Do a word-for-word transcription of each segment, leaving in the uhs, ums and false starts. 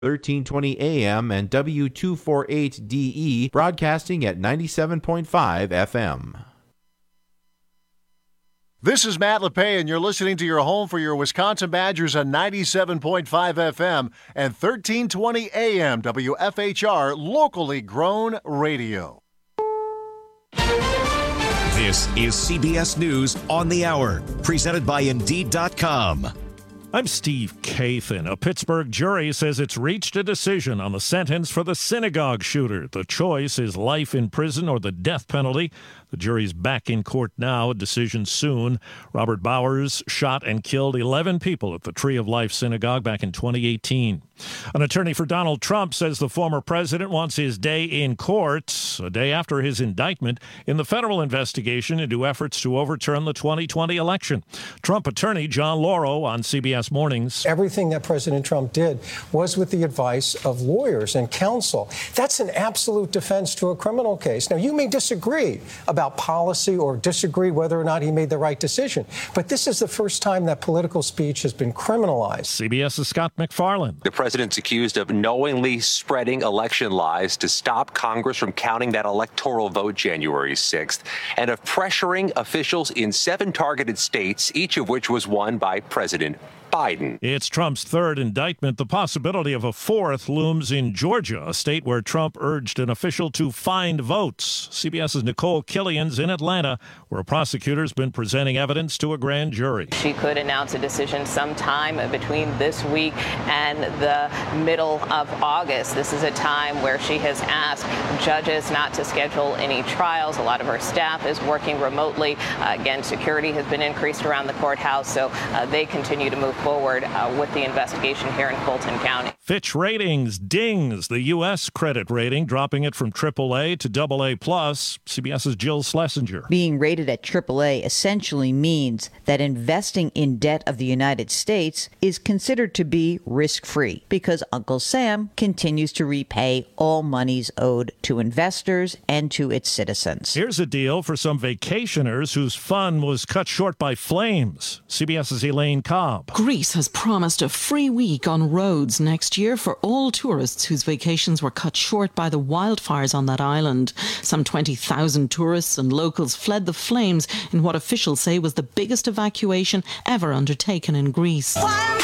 thirteen twenty A M and W two forty-eight D E, broadcasting at ninety-seven point five F M. This is Matt LePay, and you're listening to your home for your Wisconsin Badgers on ninety-seven point five F M and thirteen twenty A M W F H R, locally grown radio. This is C B S News on the Hour, presented by Indeed dot com. I'm Steve Kathan. A Pittsburgh jury says it's reached a decision on the sentence for the synagogue shooter. The choice is life in prison or the death penalty. The jury's back in court now, a decision soon. Robert Bowers shot and killed eleven people at the Tree of Life Synagogue back in twenty eighteen. An attorney for Donald Trump says the former president wants his day in court, a day after his indictment in the federal investigation into efforts to overturn the twenty twenty election. Trump attorney John Lauro on C B S Mornings. Everything that President Trump did was with the advice of lawyers and counsel. That's an absolute defense to a criminal case. Now, you may disagree about policy or disagree whether or not he made the right decision, but this is the first time that political speech has been criminalized. CBS's Scott McFarland. The president's accused of knowingly spreading election lies to stop Congress from counting that electoral vote January sixth, and of pressuring officials in seven targeted states, each of which was won by President Biden. It's Trump's third indictment. The possibility of a fourth looms in Georgia, a state where Trump urged an official to find votes. CBS's Nicole Killian's in Atlanta, where a prosecutor's been presenting evidence to a grand jury. She could announce a decision sometime between this week and the middle of August. This is a time where she has asked judges not to schedule any trials. A lot of her staff is working remotely. Uh, again, security has been increased around the courthouse, so uh, they continue to move forward uh, with the investigation here in Fulton County. Fitch Ratings dings the U S credit rating, dropping it from triple A to double A plus. CBS's Jill Schlesinger. Being rated at triple A essentially means that investing in debt of the United States is considered to be risk-free because Uncle Sam continues to repay all monies owed to investors and to its citizens. Here's a deal for some vacationers whose fun was cut short by flames. CBS's Elaine Cobb. Greece has promised a free week on roads next year for all tourists whose vacations were cut short by the wildfires on that island. Some twenty thousand tourists and locals fled the flames in what officials say was the biggest evacuation ever undertaken in Greece.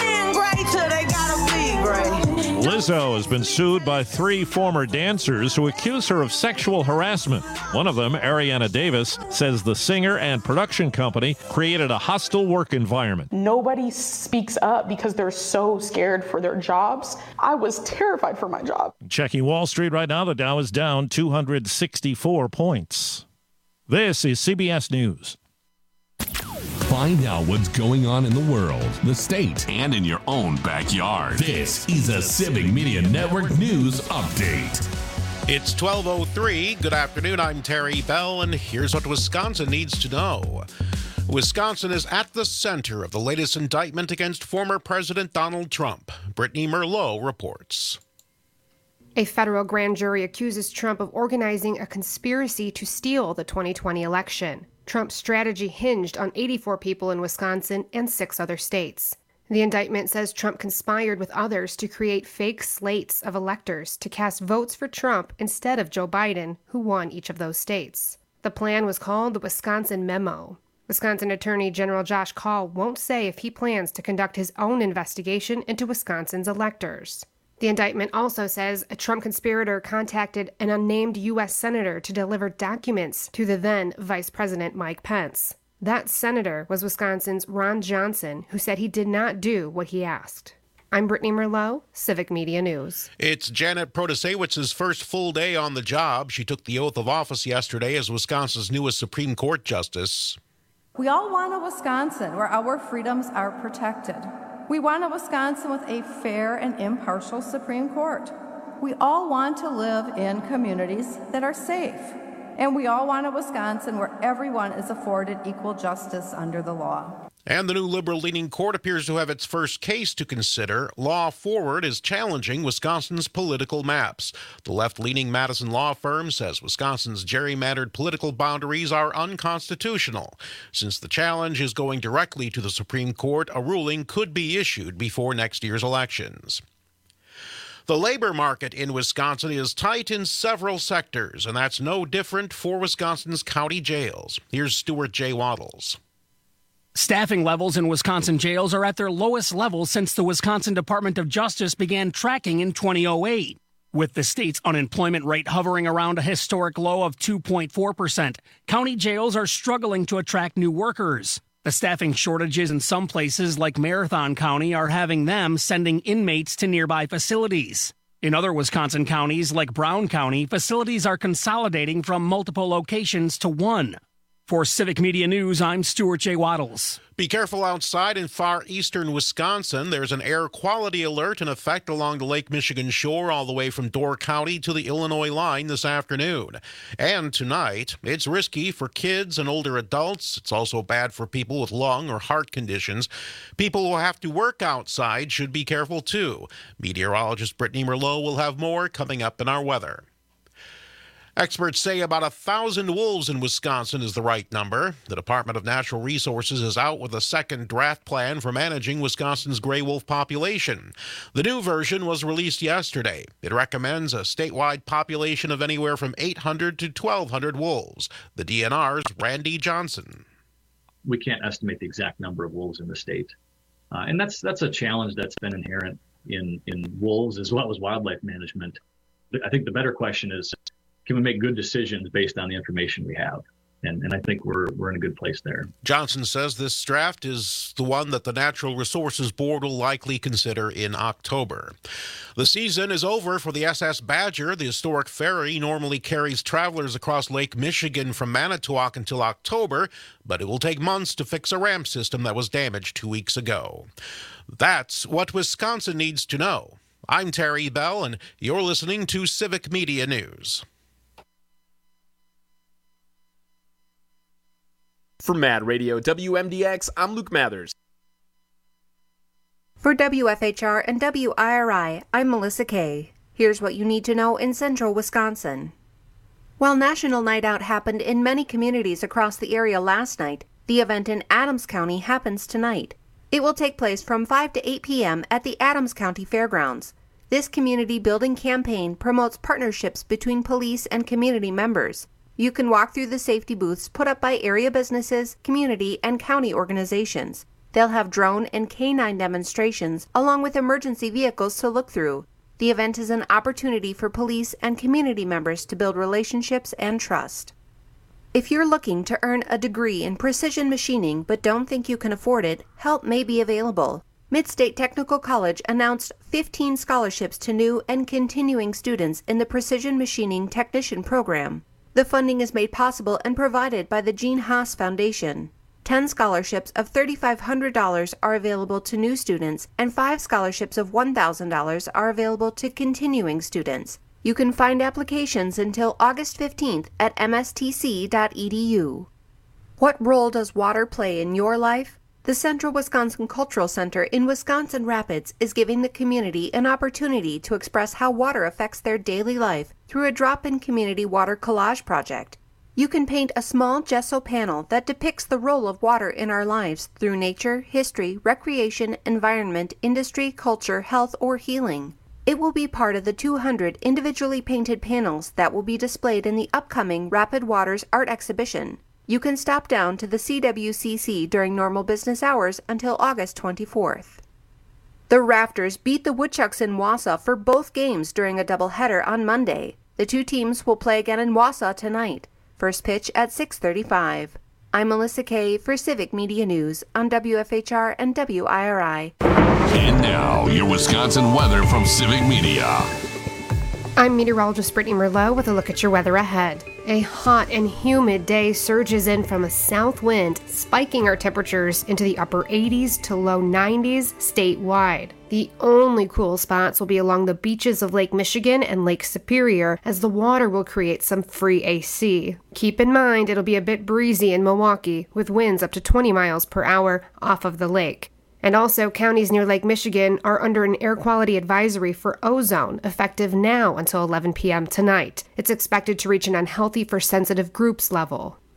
Lizzo has been sued by three former dancers who accuse her of sexual harassment. One of them, Ariana Davis, says the singer and production company created a hostile work environment. Nobody speaks up because they're so scared for their jobs. I was terrified for my job. Checking Wall Street right now, the Dow is down two hundred sixty-four points. This is C B S News. Find out what's going on in the world, the state, and in your own backyard. This is a Civic Media Network News Update. It's twelve oh three. Good afternoon. I'm Terry Bell, and here's what Wisconsin needs to know. Wisconsin is at the center of the latest indictment against former President Donald Trump. Brittany Merlot reports. A federal grand jury accuses Trump of organizing a conspiracy to steal the twenty twenty election. Trump's strategy hinged on eighty-four people in Wisconsin and six other states. The indictment says Trump conspired with others to create fake slates of electors to cast votes for Trump instead of Joe Biden, who won each of those states. The plan was called the Wisconsin Memo. Wisconsin Attorney General Josh Kaul won't say if he plans to conduct his own investigation into Wisconsin's electors. The indictment also says a Trump conspirator contacted an unnamed U S senator to deliver documents to the then Vice President Mike Pence. That senator was Wisconsin's Ron Johnson, who said he did not do what he asked. I'm Brittany Merlot, Civic Media News. It's Janet Protasewicz's first full day on the job. She took the oath of office yesterday as Wisconsin's newest Supreme Court justice. We all want a Wisconsin where our freedoms are protected. We want a Wisconsin with a fair and impartial Supreme Court. We all want to live in communities that are safe. And we all want a Wisconsin where everyone is afforded equal justice under the law. And the new liberal-leaning court appears to have its first case to consider. Law Forward is challenging Wisconsin's political maps. The left-leaning Madison law firm says Wisconsin's gerrymandered political boundaries are unconstitutional. Since the challenge is going directly to the Supreme Court, a ruling could be issued before next year's elections. The labor market in Wisconsin is tight in several sectors, and that's no different for Wisconsin's county jails. Here's Stuart J. Waddles. Staffing levels in Wisconsin jails are at their lowest level since the Wisconsin Department of Justice began tracking in two thousand eight. With the state's unemployment rate hovering around a historic low of two point four percent, county jails are struggling to attract new workers. The staffing shortages in some places like Marathon County are having them sending inmates to nearby facilities. In other Wisconsin counties like Brown County, facilities are consolidating from multiple locations to one. For Civic Media News, I'm Stuart J. Waddles. Be careful outside in far eastern Wisconsin. There's an air quality alert in effect along the Lake Michigan shore all the way from Door County to the Illinois line this afternoon. And tonight, it's risky for kids and older adults. It's also bad for people with lung or heart conditions. People who have to work outside should be careful too. Meteorologist Brittany Merlot will have more coming up in our weather. Experts say about a thousand wolves in Wisconsin is the right number. The Department of Natural Resources is out with a second draft plan for managing Wisconsin's gray wolf population. The new version was released yesterday. It recommends a statewide population of anywhere from eight hundred to twelve hundred wolves. The D N R's Randy Johnson. We can't estimate the exact number of wolves in the state. Uh, and that's that's a challenge that's been inherent in, in wolves as well as wildlife management. I think the better question is, can we make good decisions based on the information we have? And, and I think we're we're in a good place there. Johnson says this draft is the one that the Natural Resources Board will likely consider in October. The season is over for the S S Badger. The historic ferry normally carries travelers across Lake Michigan from Manitowoc until October, but it will take months to fix a ramp system that was damaged two weeks ago. That's what Wisconsin needs to know. I'm Terry Bell, and you're listening to Civic Media News. For Mad Radio W M D X, I'm Luke Mathers. For W F H R and W I R I, I'm Melissa Kay. Here's what you need to know in central Wisconsin. While National Night Out happened in many communities across the area last night, the event in Adams County happens tonight. It will take place from five to eight p.m. at the Adams County Fairgrounds. This community building campaign promotes partnerships between police and community members. You can walk through the safety booths put up by area businesses, community, and county organizations. They'll have drone and K nine demonstrations along with emergency vehicles to look through. The event is an opportunity for police and community members to build relationships and trust. If you're looking to earn a degree in precision machining but don't think you can afford it, help may be available. Midstate Technical College announced fifteen scholarships to new and continuing students in the Precision Machining Technician program. The funding is made possible and provided by the Gene Haas Foundation. Ten scholarships of three thousand five hundred dollars are available to new students, and five scholarships of one thousand dollars are available to continuing students. You can find applications until August fifteenth at m s t c dot e d u. What role does water play in your life? The Central Wisconsin Cultural Center in Wisconsin Rapids is giving the community an opportunity to express how water affects their daily life through a drop-in community water collage project. You can paint a small gesso panel that depicts the role of water in our lives through nature, history, recreation, environment, industry, culture, health, or healing. It will be part of the two hundred individually painted panels that will be displayed in the upcoming Rapid Waters Art Exhibition. You can stop down to the C W C C during normal business hours until August twenty-fourth. The Rafters beat the Woodchucks in Wausau for both games during a doubleheader on Monday. The two teams will play again in Wausau tonight. First pitch at six thirty-five. I'm Melissa Kay for Civic Media News on W F H R and W I R I. And now, your Wisconsin weather from Civic Media. I'm meteorologist Brittany Merlot with a look at your weather ahead. A hot and humid day surges in from a south wind, spiking our temperatures into the upper eighties to low nineties statewide. The only cool spots will be along the beaches of Lake Michigan and Lake Superior, as the water will create some free A C. Keep in mind it'll be a bit breezy in Milwaukee, with winds up to twenty miles per hour off of the lake. And also, counties near Lake Michigan are under an air quality advisory for ozone, effective now until eleven p.m. tonight. It's expected to reach an unhealthy for sensitive groups level.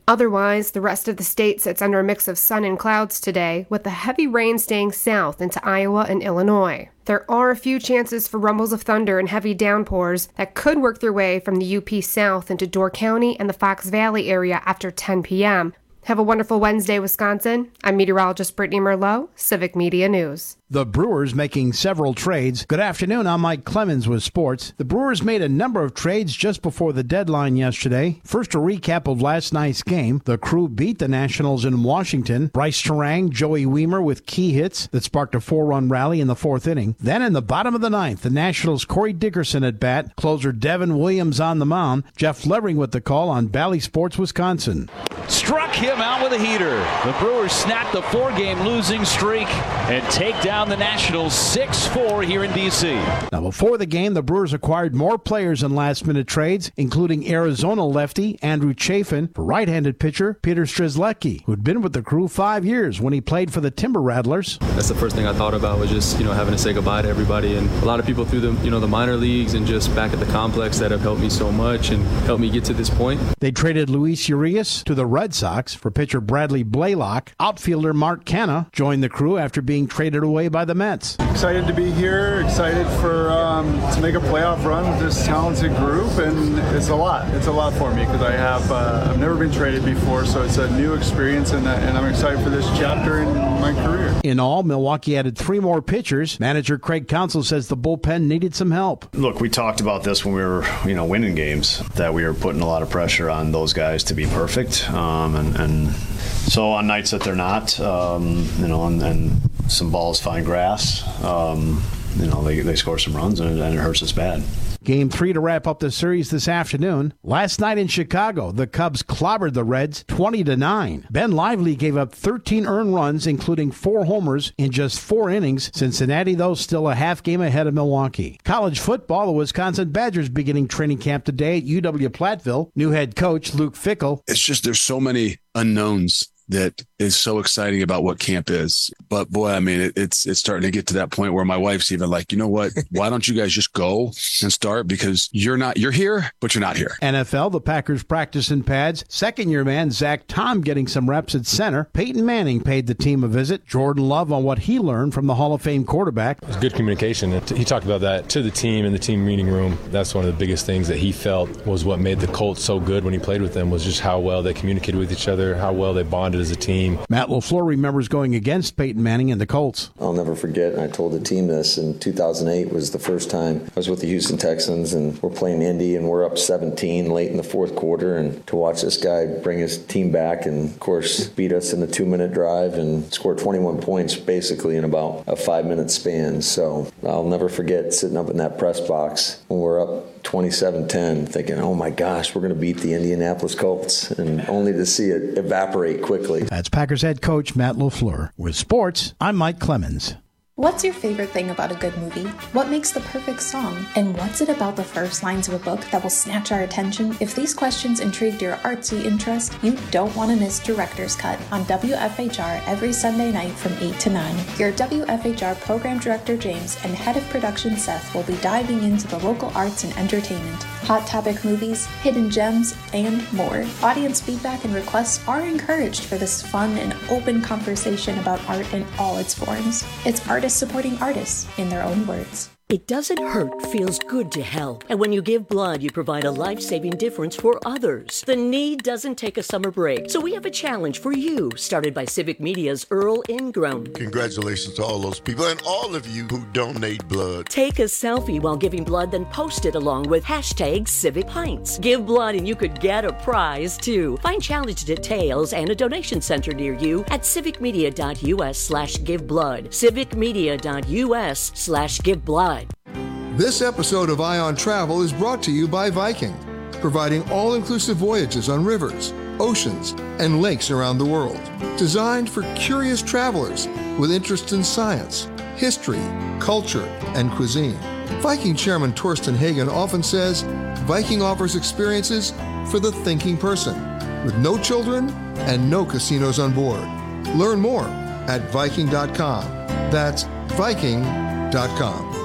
Otherwise, the rest of the state sits under a mix of sun and clouds today, with the heavy rain staying south into Iowa and Illinois. There are a few chances for rumbles of thunder and heavy downpours that could work their way from the U P south into Door County and the Fox Valley area after ten p.m. Have a wonderful Wednesday, Wisconsin. I'm meteorologist Brittany Merlot, Civic Media News. The Brewers making several trades. Good afternoon, I'm Mike Clemens with sports. The Brewers made a number of trades just before the deadline yesterday. First, a recap of last night's game. The Crew beat the Nationals in Washington. Bryce Terang, Joey Wiemer with key hits that sparked a four-run rally in the fourth inning. Then in the bottom of the ninth, the Nationals' Corey Dickerson at bat. Closer Devin Williams on the mound. Jeff Levering with the call on Bally Sports, Wisconsin. Struck him out with a heater. The Brewers snap the four-game losing streak and take down the Nationals six four here in D C. Now, before the game, the Brewers acquired more players in last-minute trades, including Arizona lefty Andrew Chafin for right-handed pitcher Peter Strzelecki, who'd been with the Crew five years when he played for the Timber Rattlers. That's the first thing I thought about was just, you know, having to say goodbye to everybody. And a lot of people through the, you know, the minor leagues and just back at the complex that have helped me so much and helped me get to this point. They traded Luis Urias to the Red Sox for pitcher Bradley Blaylock. Outfielder Mark Canha joined the Crew after being traded away by the Mets. Excited to be here, excited for um, to make a playoff run with this talented group, and it's a lot. It's a lot for me because I have uh, I've never been traded before, so it's a new experience, and, uh, and I'm excited for this chapter in my career. In all, Milwaukee added three more pitchers. Manager Craig Counsell says the bullpen needed some help. Look, we talked about this when we were, you know, winning games, that we were putting a lot of pressure on those guys to be perfect, um, and, and so on nights that they're not, um, you know, and, and some balls find grass, um, you know, they, they score some runs, and, and it hurts us bad. Game three to wrap up the series this afternoon. Last night in Chicago, the Cubs clobbered the Reds twenty to nine. Ben Lively gave up thirteen earned runs, including four homers in just four innings. Cincinnati, though, still a half game ahead of Milwaukee. College football, the Wisconsin Badgers beginning training camp today at U W Platteville. New head coach Luke Fickell. It's just there's so many unknowns that is so exciting about what camp is. But boy, I mean, it, it's it's starting to get to that point where my wife's even like, you know what? Why don't you guys just go and start? Because you're not, you're here, but you're not here. N F L, the Packers practice in pads. Second-year man Zach Tom getting some reps at center. Peyton Manning paid the team a visit. Jordan Love on what he learned from the Hall of Fame quarterback. It was good communication. He talked about that to the team in the team meeting room. That's one of the biggest things that he felt was what made the Colts so good when he played with them, was just how well they communicated with each other, how well they bonded as a team. Matt LaFleur remembers going against Peyton Manning and the Colts. I'll never forget, and I told the team this, in two thousand eight was the first time I was with the Houston Texans, and we're playing Indy, and we're up seventeen late in the fourth quarter, and to watch this guy bring his team back and, of course, beat us in the two-minute drive and score twenty-one points basically in about a five-minute span. So I'll never forget sitting up in that press box when we're up twenty-seven ten, thinking, oh my gosh, we're going to beat the Indianapolis Colts, and only to see it evaporate quickly. That's Packers head coach Matt LaFleur. With sports, I'm Mike Clemens. What's your favorite thing about a good movie? What makes the perfect song? And what's it about the first lines of a book that will snatch our attention? If these questions intrigued your artsy interest, you don't want to miss Director's Cut on W F H R every Sunday night from eight to nine. Your W F H R Program Director James and Head of Production Seth will be diving into the local arts and entertainment, hot topic movies, hidden gems, and more. Audience feedback and requests are encouraged for this fun and open conversation about art in all its forms. It's artists supporting artists in their own words. It doesn't hurt, feels good to help. And when you give blood, you provide a life-saving difference for others. The need doesn't take a summer break. So we have a challenge for you, started by Civic Media's Earl Ingram. Congratulations to all those people and all of you who donate blood. Take a selfie while giving blood, then post it along with hashtag Civic Pints. Give blood and you could get a prize, too. Find challenge details and a donation center near you at civicmedia.us slash give blood. civicmedia.us slash give blood. This episode of Eye on Travel is brought to you by Viking, providing all-inclusive voyages on rivers, oceans, and lakes around the world. Designed for curious travelers with interest in science, history, culture, and cuisine. Viking Chairman Torsten Hagen often says, Viking offers experiences for the thinking person, with no children and no casinos on board. Learn more at Viking dot com. That's Viking dot com.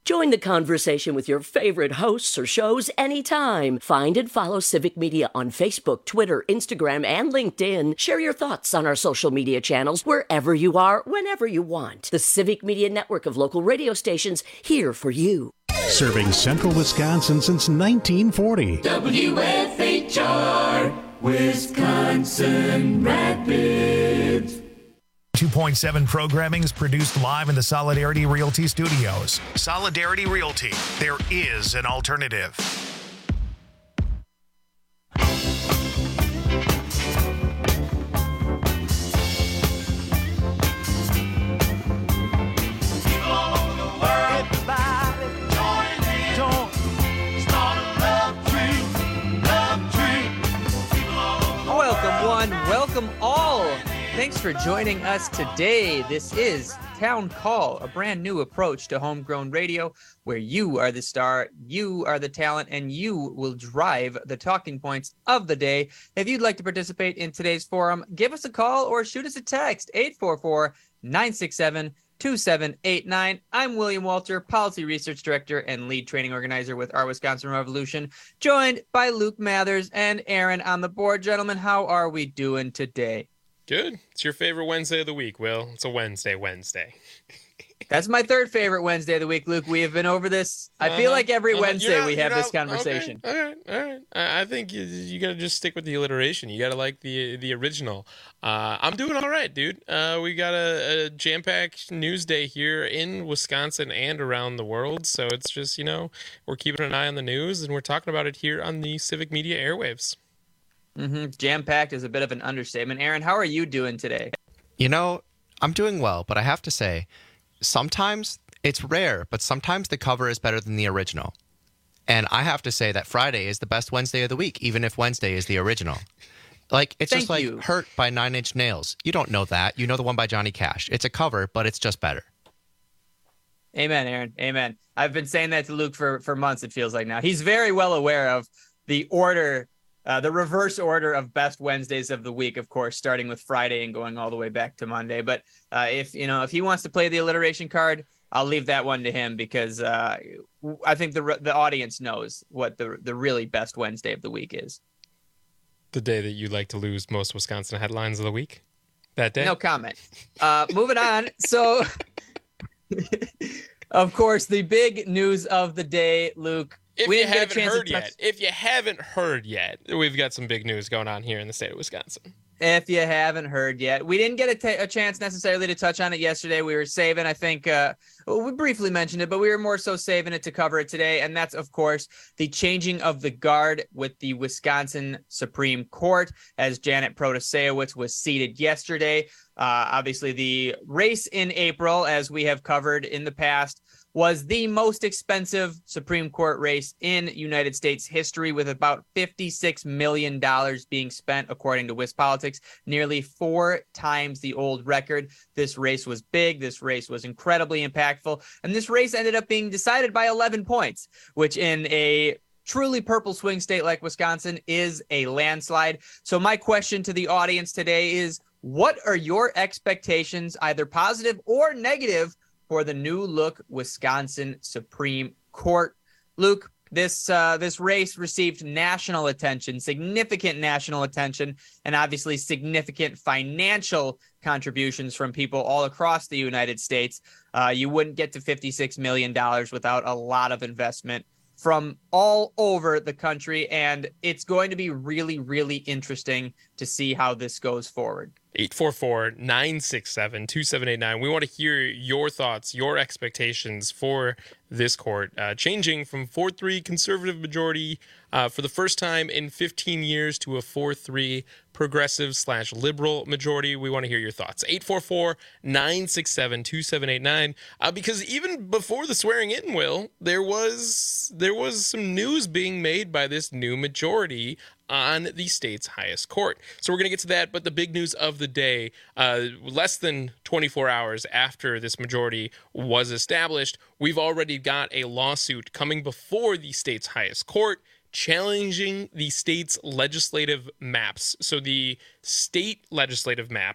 Join the conversation with your favorite hosts or shows anytime. Find and follow Civic Media on Facebook, Twitter, Instagram, and LinkedIn. Share your thoughts on our social media channels wherever you are, whenever you want. The Civic Media network of local radio stations here for you. Serving Central Wisconsin since nineteen forty. W F H R, Wisconsin Rapids. two point seven programming is produced live in the Solidarity Realty Studios. Solidarity Realty, there is an alternative. Welcome one, welcome all. Thanks for joining us today. This is Town Call, a brand new approach to homegrown radio where you are the star, you are the talent, and you will drive the talking points of the day. If you'd like to participate in today's forum, give us a call or shoot us a text, eight four four, nine six seven, two seven eight nine. I'm William Walter, Policy Research Director and Lead Training Organizer with Our Wisconsin Revolution, joined by Luke Mathers and Aaron on the board. Gentlemen, how are we doing today? Good. It's your favorite Wednesday of the week, Will. It's a Wednesday Wednesday. That's my third favorite Wednesday of the week, Luke. We have been over this. I uh-huh. feel like every uh-huh. Wednesday not, we have not, this conversation. Okay. All right, all right. I think you, you got to just stick with the alliteration. You got to like the the original. Uh, I'm doing all right, dude. Uh, we got a, a jam-packed news day here in Wisconsin and around the world. So it's just, you know, we're keeping an eye on the news, and we're talking about it here on the Civic Media airwaves. Mm-hmm. Jam-packed is a bit of an understatement. Aaron, how are you doing today? You know, I'm doing well, but I have to say, sometimes it's rare, but sometimes the cover is better than the original. And I have to say that Friday is the best Wednesday of the week, even if Wednesday is the original. Like, it's Thank just like you. Hurt by Nine Inch Nails. You don't know that. You know the one by Johnny Cash. It's a cover, but it's just better. Amen, Aaron. Amen. I've been saying that to Luke for, for months, it feels like now. He's very well aware of the order Uh, the reverse order of best Wednesdays of the week, of course, starting with Friday and going all the way back to Monday. But uh, if you know if he wants to play the alliteration card, I'll leave that one to him because uh, I think the the audience knows what the the really best Wednesday of the week is. The day that you like to lose most Wisconsin headlines of the week? That day? No comment. Uh, moving on. So, of course, the big news of the day, Luke. If we you didn't get a haven't chance heard to touch- yet, if you haven't heard yet, we've got some big news going on here in the state of Wisconsin. If you haven't heard yet, we didn't get a, t- a chance necessarily to touch on it yesterday. We were saving, I think, uh, well, we briefly mentioned it, but we were more so saving it to cover it today. And that's, of course, the changing of the guard with the Wisconsin Supreme Court as Janet Protasewicz was seated yesterday. Uh, obviously, the race in April, as we have covered in the past, was the most expensive Supreme Court race in United States history, with about fifty-six million dollars being spent, according to WisPolitics, nearly four times the old record. This race was big. This race was incredibly impactful. And this race ended up being decided by eleven points, which in a truly purple swing state like Wisconsin is a landslide. So my question to the audience today is, what are your expectations, either positive or negative, for the new look Wisconsin Supreme Court? Luke, this uh, this race received national attention, significant national attention, and obviously significant financial contributions from people all across the United States. Uh, you wouldn't get to fifty-six million dollars without a lot of investment from all over the country, and it's going to be really, really interesting to see how this goes forward. eight four four, nine six seven, two seven eight nine. We want to hear your thoughts, your expectations for this court, uh, changing from four three conservative majority uh, for the first time in fifteen years to a four three progressive slash liberal majority. We want to hear your thoughts. eight four four, nine six seven, two seven eight nine. Uh, because even before the swearing in, Will, there was there was some news being made by this new majority on the state's highest court. So we're going to get to that, but the big news of the day, uh, less than twenty-four hours after this majority was established, we've already got a lawsuit coming before the state's highest court challenging the state's legislative maps. So the state legislative maps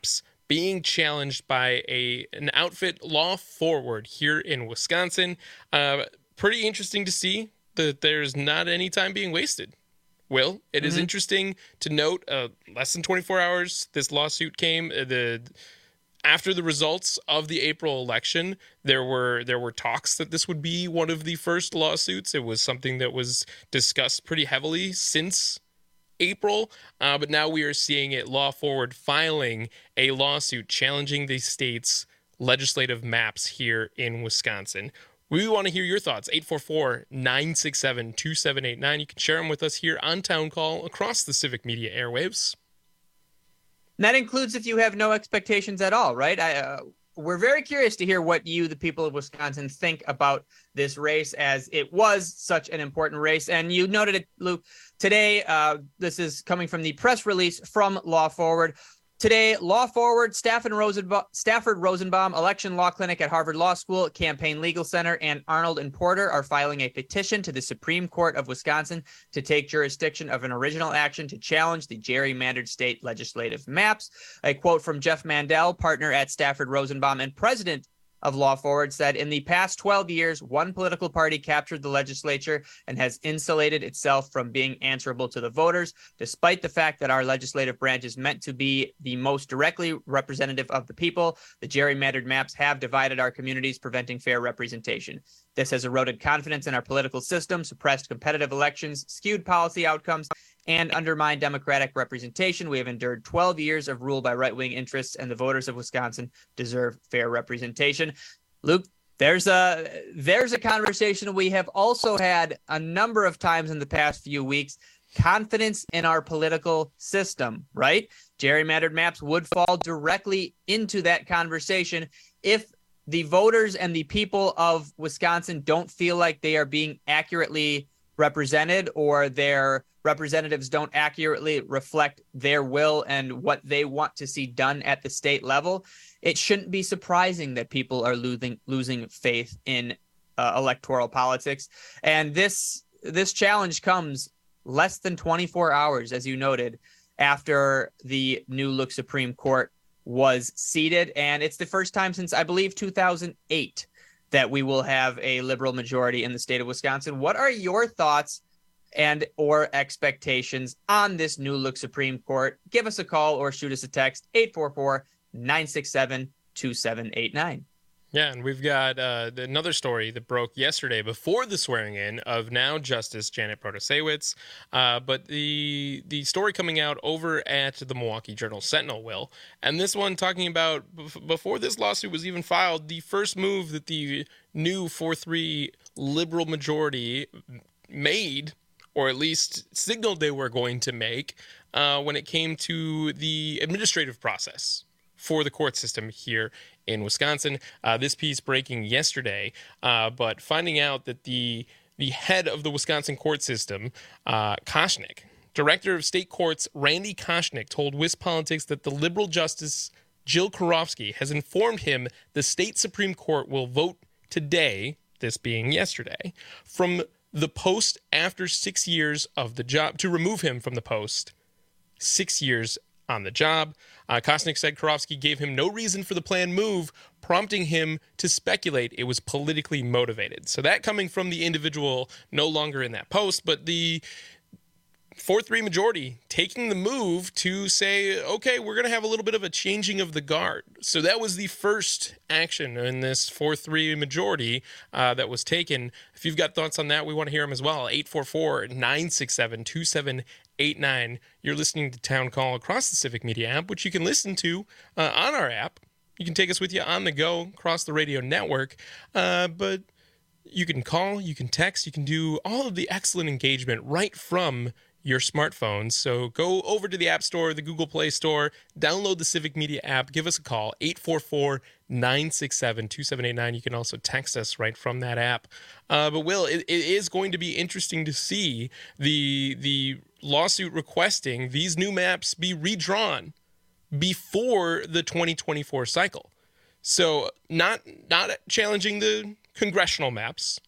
being challenged by a an outfit Law Forward here in Wisconsin. Uh, pretty interesting to see that there's not any time being wasted. Will, it mm-hmm. is interesting to note, uh, less than twenty-four hours this lawsuit came. Uh, the after the results of the April election, there were there were talks that this would be one of the first lawsuits. It was something that was discussed pretty heavily since April, uh, but now we are seeing it, Law Forward filing a lawsuit challenging the state's legislative maps here in Wisconsin. We want to hear your thoughts. eight four four, nine six seven, two seven eight nine. You can share them with us here on Town Call across the Civic Media airwaves. And that includes if you have no expectations at all, right? I, uh, we're very curious to hear what you, the people of Wisconsin, think about this race, as it was such an important race. And you noted it, Luke, today. Uh, this is coming from the press release from Law Forward. Today, Law Forward, Stafford Rosenbaum, Stafford Rosenbaum Election Law Clinic at Harvard Law School, Campaign Legal Center, and Arnold and Porter are filing a petition to the Supreme Court of Wisconsin to take jurisdiction of an original action to challenge the gerrymandered state legislative maps. A quote from Jeff Mandel, partner at Stafford Rosenbaum and president of Law Forward, said, "In the past twelve years, one political party captured the legislature and has insulated itself from being answerable to the voters, despite the fact that our legislative branch is meant to be the most directly representative of the people. The gerrymandered maps have divided our communities, preventing fair representation. This has eroded confidence in our political system, suppressed competitive elections, skewed policy outcomes, and undermined democratic representation. We have endured twelve years of rule by right-wing interests, and the voters of Wisconsin deserve fair representation." Luke, there's a there's a conversation we have also had a number of times in the past few weeks. Confidence in our political system, right? Gerrymandered maps would fall directly into that conversation if the voters and the people of Wisconsin don't feel like they are being accurately represented, or their representatives don't accurately reflect their will and what they want to see done at the state level. It shouldn't be surprising that people are losing losing faith in uh, electoral politics. And this this challenge comes less than twenty-four hours, as you noted, after the new look Supreme Court was seated. And it's the first time since, I believe, two thousand eight that we will have a liberal majority in the state of Wisconsin. What are your thoughts and or expectations on this new look Supreme Court? Give us a call or shoot us a text, eight four four, nine six seven, two seven eight nine. Yeah, and we've got uh, another story that broke yesterday before the swearing in of now Justice Janet Protasiewicz. Uh, but the the story coming out over at the Milwaukee Journal Sentinel, Will, and this one talking about before this lawsuit was even filed, the first move that the new four three liberal majority made, or at least signaled they were going to make, uh, when it came to the administrative process for the court system here in Wisconsin. Uh, this piece breaking yesterday, uh, but finding out that the the head of the Wisconsin court system, uh, Koshnick, director of state courts Randy Koshnick, told WisPolitics that the liberal justice Jill Karofsky has informed him the state Supreme Court will vote today, this being yesterday, from the post after six years of the job, to remove him from the post six years on the job. Uh, Koshnick said Karofsky gave him no reason for the planned move, prompting him to speculate it was politically motivated. So that coming from the individual no longer in that post, but the four three majority taking the move to say, okay, we're going to have a little bit of a changing of the guard. So that was the first action in this four three majority uh, that was taken. If you've got thoughts on that, we want to hear them as well. eight four four, nine six seven, two seven eight nine. You're listening to Town Call across the Civic Media app, which you can listen to uh, on our app. You can take us with you on the go across the radio network. Uh, but you can call, you can text, you can do all of the excellent engagement right from your smartphones. So go over to the App Store, the Google Play Store, download the Civic Media app, give us a call, eight four four, nine six seven, two seven eight nine. You can also text us right from that app. Uh, but Will, it, it is going to be interesting to see the the lawsuit requesting these new maps be redrawn before the twenty twenty-four cycle. So not not challenging the congressional maps,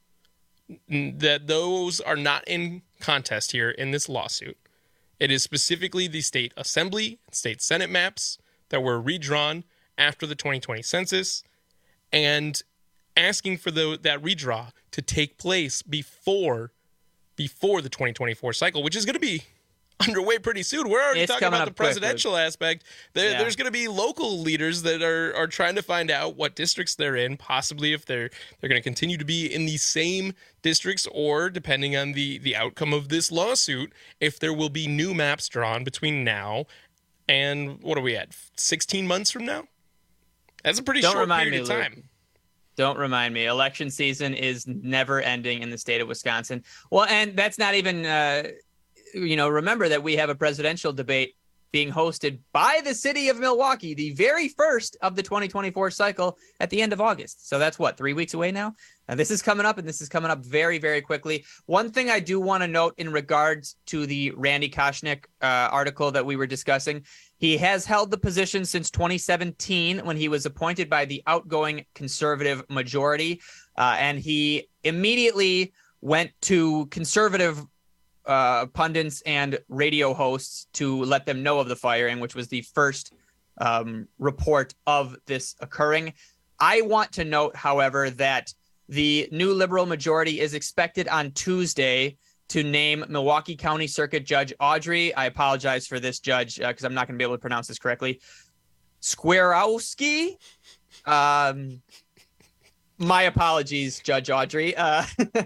that those are not in contest here in this lawsuit. It is specifically the state assembly, state senate maps that were redrawn after the twenty twenty census and asking for the, that redraw to take place before before the twenty twenty-four cycle, which is going to be underway pretty soon. We're already It's talking about the quick, presidential aspect. There, Yeah. There's going to be local leaders that are are trying to find out what districts they're in, possibly if they're they're going to continue to be in the same districts, or depending on the the outcome of this lawsuit, if there will be new maps drawn between now and what are we at? sixteen months from now? That's a pretty Don't short remind period me, of Luke. time. Don't remind me. Election season is never ending in the state of Wisconsin. Well, and that's not even, uh, you know, remember that we have a presidential debate being hosted by the city of Milwaukee, the very first of the twenty twenty-four cycle at the end of August. So that's what, three weeks away now? And this is coming up, and this is coming up very, very quickly. One thing I do want to note in regards to the Randy Koschnick uh, article that we were discussing, he has held the position since twenty seventeen when he was appointed by the outgoing conservative majority. Uh, and he immediately went to conservative uh, pundits and radio hosts to let them know of the firing, which was the first um, report of this occurring. I want to note, however, that the new liberal majority is expected on Tuesday to name Milwaukee County Circuit Judge Audrey. I apologize for this, Judge, because uh, I'm not going to be able to pronounce this correctly. Squirowski. Um, my apologies, Judge Audrey. Uh,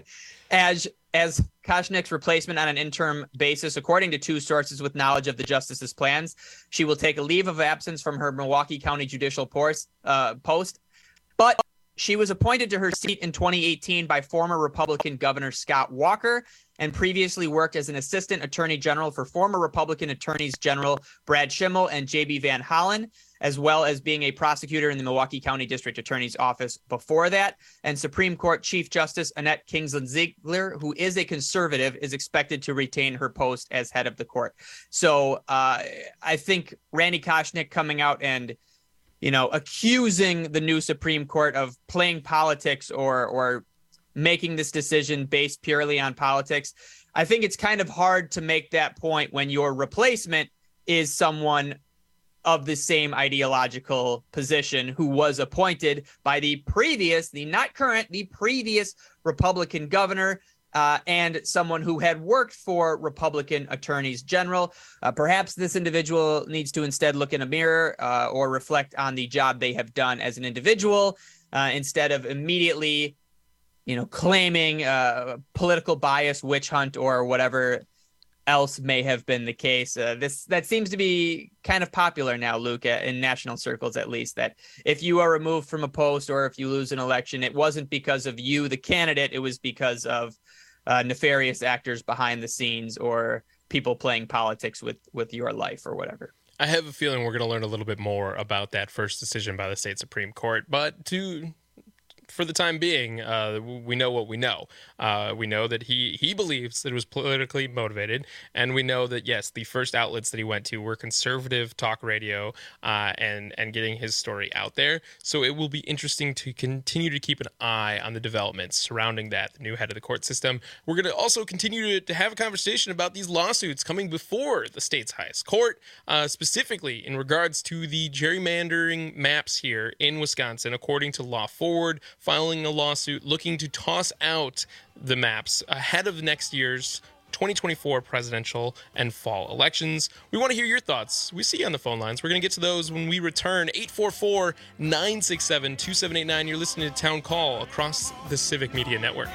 as as Koschnick's replacement on an interim basis, according to two sources with knowledge of the justice's plans, she will take a leave of absence from her Milwaukee County judicial post, uh, post. But she was appointed to her seat in twenty eighteen by former Republican Governor Scott Walker and previously worked as an assistant attorney general for former Republican attorneys general Brad Schimmel and J B Van Hollen, as well as being a prosecutor in the Milwaukee County District Attorney's Office before that. And Supreme Court Chief Justice Annette Kingsland-Ziegler, who is a conservative, is expected to retain her post as head of the court. So uh, I think Randy Koschnick coming out and you know, accusing the new Supreme Court of playing politics or or making this decision based purely on politics. I think it's kind of hard to make that point when your replacement is someone of the same ideological position who was appointed by the previous, the not current, the previous Republican governor. Uh, and someone who had worked for Republican attorneys general. Uh, perhaps this individual needs to instead look in a mirror uh, or reflect on the job they have done as an individual uh, instead of immediately, you know, claiming uh, political bias, witch hunt, or whatever else may have been the case. Uh, this that seems to be kind of popular now, Luke, in national circles at least, that if you are removed from a post or if you lose an election, it wasn't because of you, the candidate, it was because of Uh, nefarious actors behind the scenes or people playing politics with, with your life or whatever. I have a feeling we're going to learn a little bit more about that first decision by the state Supreme Court, but to for the time being, uh, we know what we know. Uh, we know that he, he believes that it was politically motivated, and we know that, yes, the first outlets that he went to were conservative talk radio uh, and, and getting his story out there. So it will be interesting to continue to keep an eye on the developments surrounding that, the new head of the court system. We're going to also continue to, to have a conversation about these lawsuits coming before the state's highest court, uh, specifically in regards to the gerrymandering maps here in Wisconsin, according to Law Forward, filing a lawsuit looking to toss out the maps ahead of next year's twenty twenty-four presidential and fall elections. We want to hear your thoughts. We see you on the phone lines. We're going to get to those when we return. eight four four, nine six seven, two seven eight nine. You're listening to Town Call across the Civic Media Network.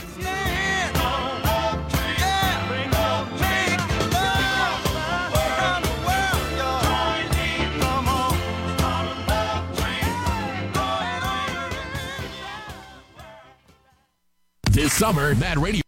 This summer, Mad Radio.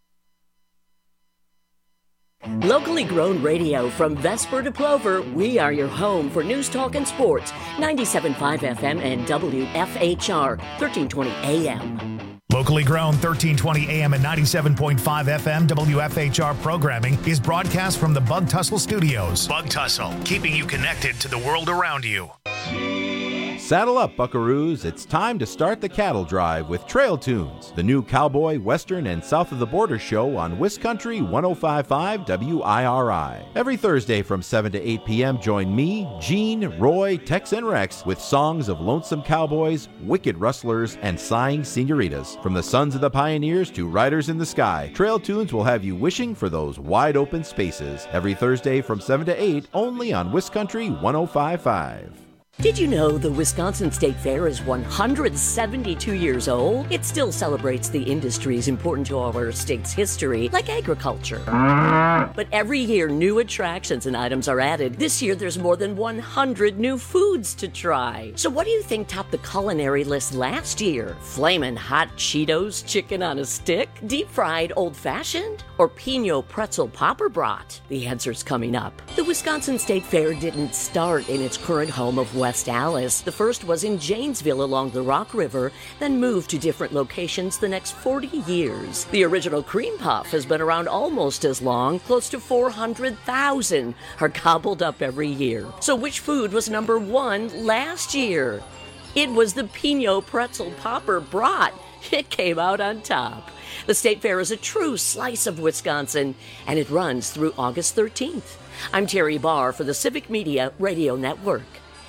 Locally grown radio from Vesper to Plover, we are your home for news, talk, and sports. ninety-seven point five F M and W F H R, thirteen twenty A M. Locally grown thirteen twenty A M and ninety-seven point five F M W F H R programming is broadcast from the Bug Tussle Studios. Bug Tussle, keeping you connected to the world around you. Saddle up, buckaroos. It's time to start the cattle drive with Trail Tunes, the new cowboy, western, and south of the border show on Wiscountry one oh five point five W I R I. Every Thursday from seven to eight p.m., join me, Gene, Roy, Tex, and Rex with songs of lonesome cowboys, wicked rustlers, and sighing senoritas. From the sons of the pioneers to riders in the sky, Trail Tunes will have you wishing for those wide open spaces. Every Thursday from seven to eight, only on Wiscountry one oh five point five. Did you know the Wisconsin State Fair is one hundred seventy-two years old? It still celebrates the industries important to our state's history, like agriculture. But every year, new attractions and items are added. This year, there's more than one hundred new foods to try. So what do you think topped the culinary list last year? Flamin' hot Cheetos chicken on a stick? Deep-fried old-fashioned? Or Pinot pretzel popper brat? The answer's coming up. The Wisconsin State Fair didn't start in its current home of West Allis. The first was in Janesville along the Rock River, then moved to different locations the next forty years. The original cream puff has been around almost as long. Close to four hundred thousand are gobbled up every year. So which food was number one last year? It was the Pinot pretzel popper brat. It came out on top. The State Fair is a true slice of Wisconsin, and it runs through August thirteenth. I'm Terry Barr for the Civic Media Radio Network.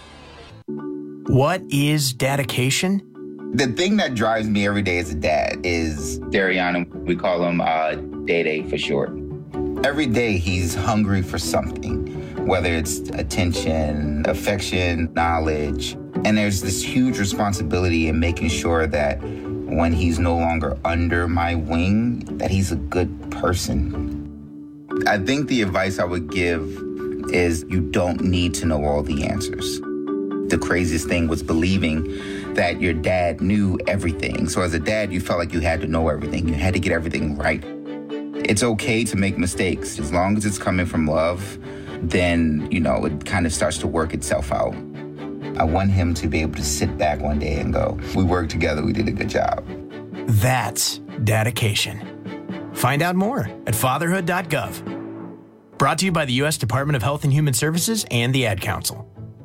What is dedication? The thing that drives me every day as a dad is Dariana. We call him uh, Day Day for short. Every day he's hungry for something, whether it's attention, affection, knowledge. And there's this huge responsibility in making sure that when he's no longer under my wing, that he's a good person. I think the advice I would give is you don't need to know all the answers. The craziest thing was believing that your dad knew everything. So as a dad, you felt like you had to know everything. You had to get everything right. It's okay to make mistakes. As long as it's coming from love, then, you know, it kind of starts to work itself out. I want him to be able to sit back one day and go, we worked together, we did a good job. That's dedication. Find out more at fatherhood dot gov. Brought to you by the U S Department of Health and Human Services and the Ad Council.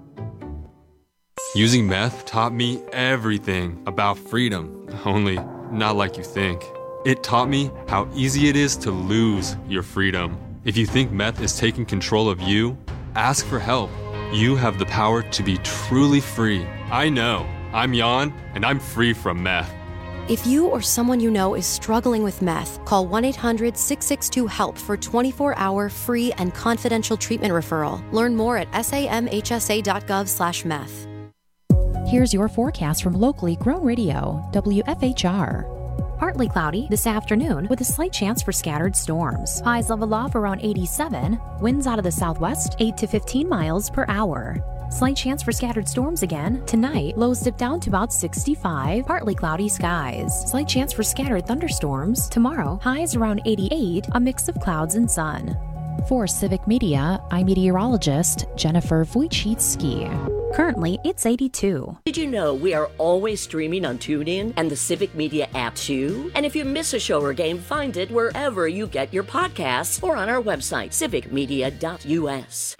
Using meth taught me everything about freedom, only not like you think. It taught me how easy it is to lose your freedom. If you think meth is taking control of you, ask for help. You have the power to be truly free. I know. I'm Jan, and I'm free from meth. If you or someone you know is struggling with meth, call one eight hundred six six two HELP for twenty-four hour free and confidential treatment referral. Learn more at samhsa dot gov slash meth. Here's your forecast from locally grown radio, W F H R. Partly cloudy this afternoon with a slight chance for scattered storms. Highs level off around eighty-seven. Winds out of the southwest, eight to fifteen miles per hour. Slight chance for scattered storms again. Tonight, lows dip down to about sixty-five. Partly cloudy skies. Slight chance for scattered thunderstorms. Tomorrow, highs around eighty-eight, a mix of clouds and sun. For Civic Media, I'm meteorologist Jennifer Wojcicki. Currently, it's eighty-two. Did you know we are always streaming on TuneIn and the Civic Media app too? And if you miss a show or game, find it wherever you get your podcasts or on our website, civic media dot u s.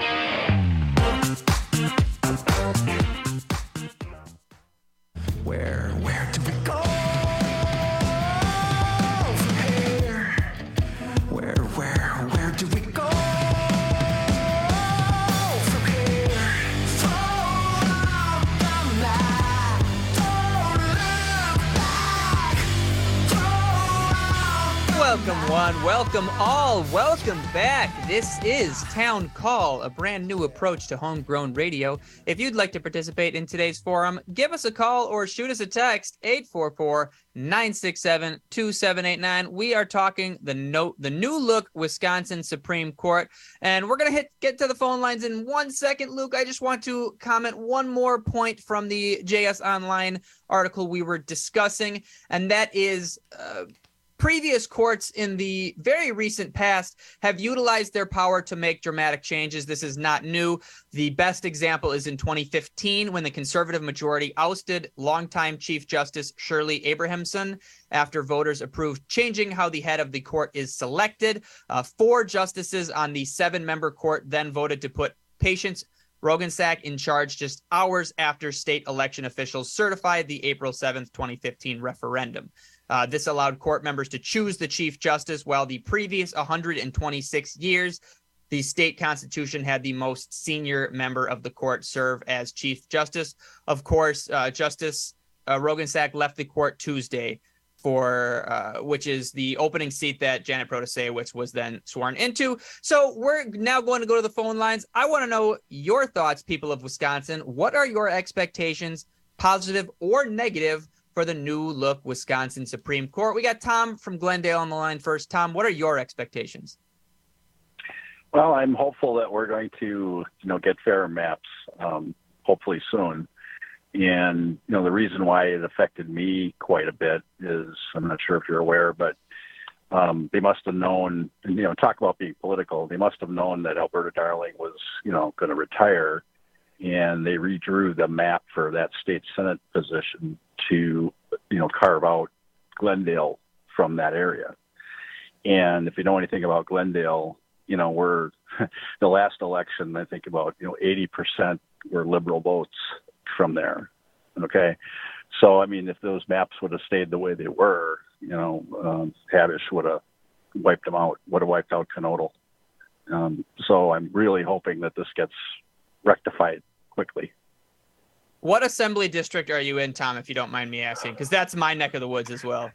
Where, where do we go from here? Where, where, where do we go from here? Throw out the map, don't look back. Throw out Welcome one, welcome all, welcome back. This is Town Call, a brand new approach to homegrown radio. If you'd like to participate in today's forum, give us a call or shoot us a text, eight four four, nine six seven, two seven eight nine. We are talking the no, the new look Wisconsin Supreme Court, and we're going to hit get to the phone lines in one second. Luke, I just want to comment one more point from the J S Online article we were discussing, and that is... Uh, Previous courts in the very recent past have utilized their power to make dramatic changes. This is not new. The best example is in twenty fifteen when the conservative majority ousted longtime Chief Justice Shirley Abrahamson after voters approved changing how the head of the court is selected. Uh, four justices on the seven-member court then voted to put patients' Roggensack in charge just hours after state election officials certified the April seventh, twenty fifteen referendum. Uh, this allowed court members to choose the Chief Justice, while the previous one hundred twenty-six years, the state constitution had the most senior member of the court serve as Chief Justice. Of course, uh, Justice uh, Roggensack left the court Tuesday, for uh, which is the opening seat that Janet Protasewicz was then sworn into. So we're now going to go to the phone lines. I want to know your thoughts, people of Wisconsin. What are your expectations, positive or negative, for the new look Wisconsin Supreme Court? We got Tom from Glendale on the line first. Tom, what are your expectations? Well, I'm hopeful that we're going to, you know, get fairer maps, um, hopefully soon. And, you know, the reason why it affected me quite a bit is, I'm not sure if you're aware, but um, they must have known, and, you know, talk about being political, they must have known that Alberta Darling was, you know, going to retire. And they redrew the map for that state Senate position to, you know, carve out Glendale from that area. And if you know anything about Glendale, you know, we're the last election, I think about, you know, eighty percent were liberal votes from there. Okay. So, I mean, if those maps would have stayed the way they were, you know, um, Havish would have wiped them out, would have wiped out Conodle. Um, so I'm really hoping that this gets rectified quickly. What assembly district are you in, Tom, if you don't mind me asking? Because that's my neck of the woods as well.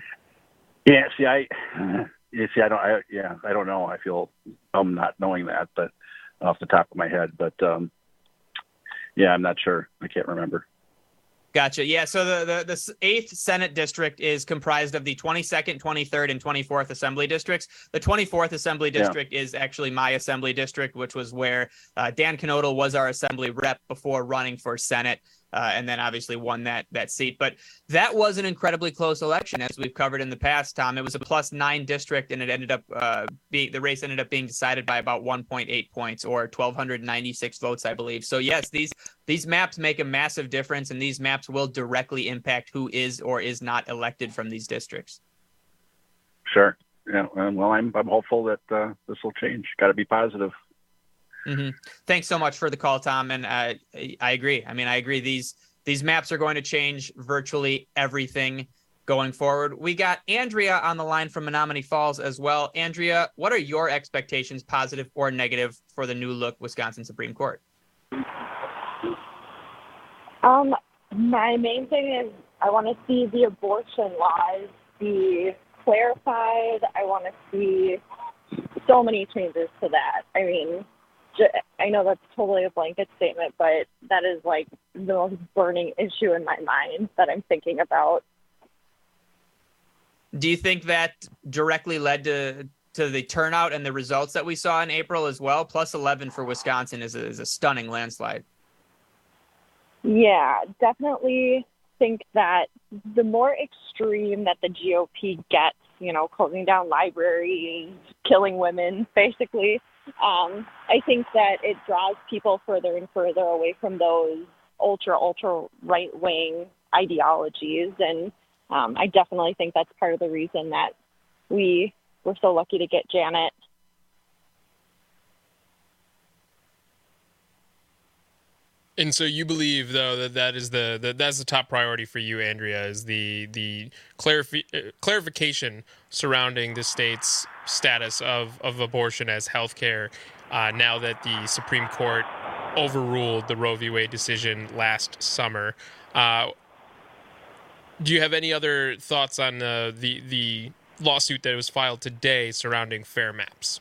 Yeah, see, I, you see, I don't, I, yeah, I don't know. I feel I'm not knowing that, but off the top of my head, but um, yeah, I'm not sure. I can't remember. Gotcha. Yeah. So the, the, the eighth Senate district is comprised of the twenty-second, twenty-third, and twenty-fourth assembly districts. The twenty-fourth assembly district yeah. is actually my assembly district, which was where uh, Dan Conodle was our assembly rep before running for Senate. Uh, and then obviously won that that seat. But that was an incredibly close election, as we've covered in the past, Tom. It was a plus nine district, and it ended up uh, being the race ended up being decided by about one point eight points, or twelve ninety-six votes, I believe. So yes, these these maps make a massive difference, and these maps will directly impact who is or is not elected from these districts. Sure. Yeah. Well, I'm I'm hopeful that uh, this will change. Got to be positive. Mm-hmm. Thanks so much for the call, Tom. And uh, I agree. I mean, I agree. These these maps are going to change virtually everything going forward. We got Andrea on the line from Menominee Falls as well. Andrea, what are your expectations, positive or negative, for the new look Wisconsin Supreme Court? Um, my main thing is I want to see the abortion laws be clarified. I want to see so many changes to that. I mean, I know that's totally a blanket statement, but that is like the most burning issue in my mind that I'm thinking about. Do you think that directly led to to the turnout and the results that we saw in April as well? Plus eleven for Wisconsin is a, is a stunning landslide. Yeah, definitely think that the more extreme that the G O P gets, you know, closing down libraries, killing women, basically, Um, I think that it draws people further and further away from those ultra, ultra right-wing ideologies. And um, I definitely think that's part of the reason that we were so lucky to get Janet. And so you believe, though, that that is the, the that's the top priority for you, Andrea, is the the clarifi- uh, clarification surrounding the state's status of, of abortion as health care uh, now that the Supreme Court overruled the Roe v. Wade decision last summer. Uh, do you have any other thoughts on uh, the the lawsuit that was filed today surrounding fair maps?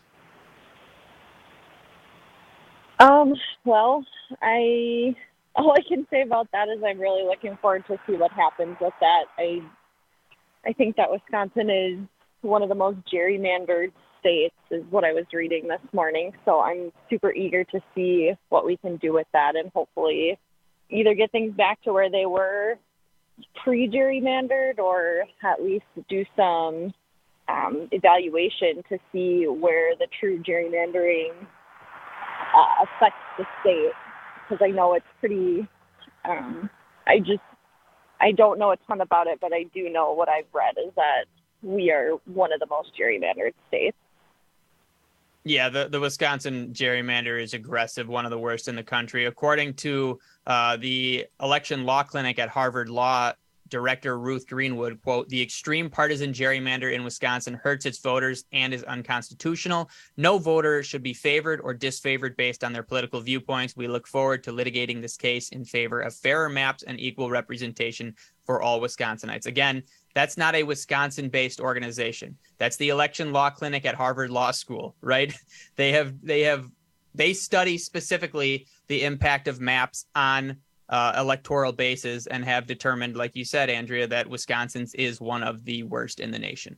Um, well, I, all I can say about that is I'm really looking forward to see what happens with that. I, I think that Wisconsin is one of the most gerrymandered states, is what I was reading this morning. So I'm super eager to see what we can do with that, and hopefully either get things back to where they were pre-gerrymandered, or at least do some um, evaluation to see where the true gerrymandering Uh, affects the state, because I know it's pretty, um, I just, I don't know a ton about it, but I do know what I've read is that we are one of the most gerrymandered states. Yeah, the, the Wisconsin gerrymander is aggressive, one of the worst in the country. According to uh, the election law clinic at Harvard Law, Director Ruth Greenwood, quote, "The extreme partisan gerrymander in Wisconsin hurts its voters and is unconstitutional. No voter should be favored or disfavored based on their political viewpoints. We look forward to litigating this case in favor of fairer maps and equal representation for all Wisconsinites." Again, that's not a Wisconsin-based organization. That's the election law clinic at Harvard Law School, right? They have they have they study specifically the impact of maps on Uh, electoral bases and have determined, like you said, Andrea, that Wisconsin's is one of the worst in the nation.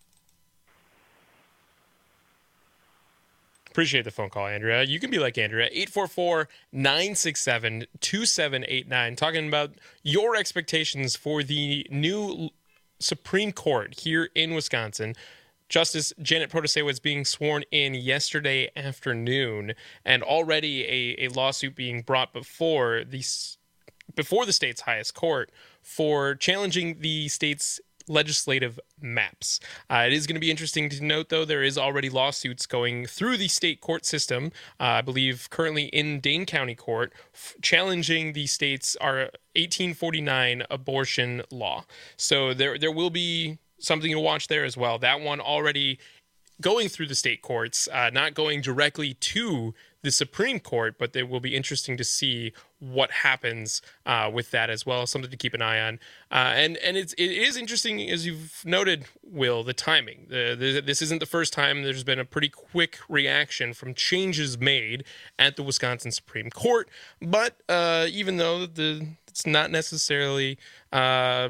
Appreciate the phone call, Andrea. You can be like Andrea, eight four four, nine six seven, two seven eight nine, talking about your expectations for the new Supreme Court here in Wisconsin. Justice Janet Protasiewicz being sworn in yesterday afternoon, and already a, a lawsuit being brought before the before the state's highest court for challenging the state's legislative maps. Uh, it is going to be interesting to note, though, there is already lawsuits going through the state court system, uh, I believe currently in Dane County Court, f- challenging the state's our eighteen forty-nine abortion law. So there there will be something to watch there as well. That one already going through the state courts, uh, not going directly to the Supreme Court, but it will be interesting to see what happens uh, with that as well. Something to keep an eye on. Uh, and and it's, it is interesting, as you've noted, Will, the timing. The, the, this isn't the first time there's been a pretty quick reaction from changes made at the Wisconsin Supreme Court. But uh, even though the it's not necessarily uh,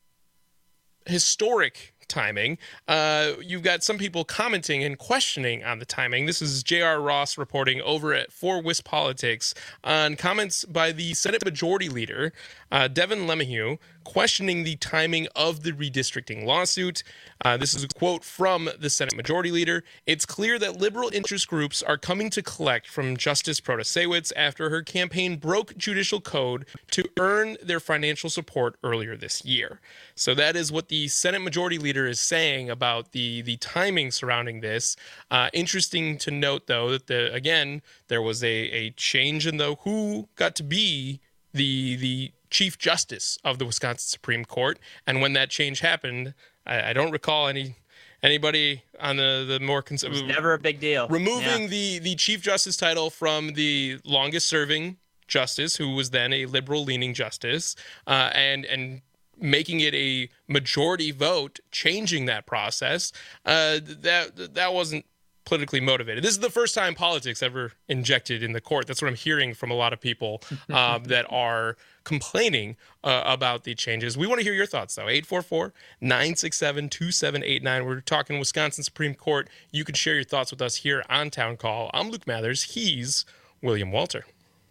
historic timing, uh, you've got some people commenting and questioning on the timing. This is J R. Ross reporting over at For Wis Politics on comments by the Senate Majority Leader, uh, Devin LeMahieu, questioning the timing of the redistricting lawsuit. Uh, this is a quote from the Senate Majority Leader. "It's clear that liberal interest groups are coming to collect from Justice Protasiewicz after her campaign broke judicial code to earn their financial support earlier this year." So that is what the Senate Majority Leader is saying about the, the timing surrounding this. Uh, interesting to note, though, that, the again, there was a, a change in the who got to be the the Chief Justice of the Wisconsin Supreme Court. And when that change happened, I, I don't recall any anybody on the, the more conservative. It was never a big deal. Removing Yeah. the, the Chief Justice title from the longest serving justice, who was then a liberal leaning justice, uh, and and making it a majority vote, changing that process, uh, that that wasn't politically motivated. This is the first time politics ever injected in the court. That's what I'm hearing from a lot of people um, that are complaining uh, about the changes. We want to hear your thoughts, though. eight four four, nine six seven, two seven eight nine. We're talking Wisconsin Supreme Court. You can share your thoughts with us here on Town Call. I'm Luke Mathers. He's William Walter.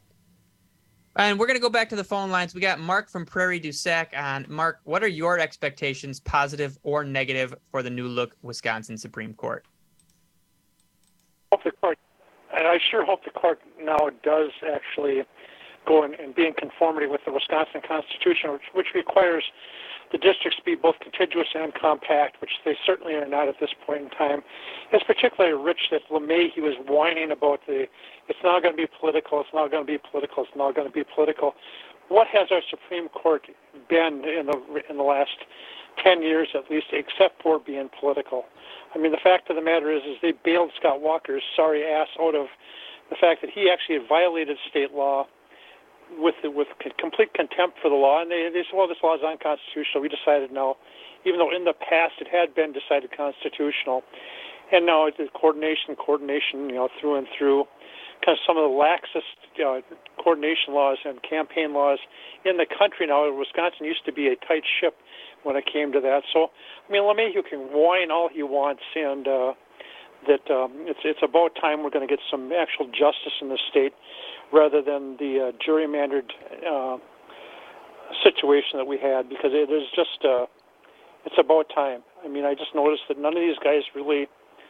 And we're going to go back to the phone lines. We got Mark from Prairie du Sac on. Mark, what are your expectations, positive or negative, for the new look Wisconsin Supreme Court? Hope the court, and I sure hope the court now does actually go in and be in conformity with the Wisconsin Constitution, which, which requires the districts to be both contiguous and compact, which they certainly are not at this point in time. It's particularly rich that LeMahieu was whining about the, it's now going to be political, it's now going to be political, it's now going to be political. What has our Supreme Court been in the in the last ten years at least, except for being political? I mean, the fact of the matter is, is they bailed Scott Walker's sorry ass out of the fact that he actually had violated state law with with complete contempt for the law, and they, they said, well, this law is unconstitutional. We decided no, even though in the past it had been decided constitutional. And now it's coordination, coordination, you know, through and through. Kind of some of the laxest uh, coordination laws and campaign laws in the country now. Wisconsin used to be a tight ship when it came to that. So, I mean, LeMahieu can whine all he wants, and uh, that um, it's it's about time we're going to get some actual justice in the state, rather than the uh, gerrymandered uh, situation that we had, because it is just, uh, it's about time. I mean, I just noticed that none of these guys really,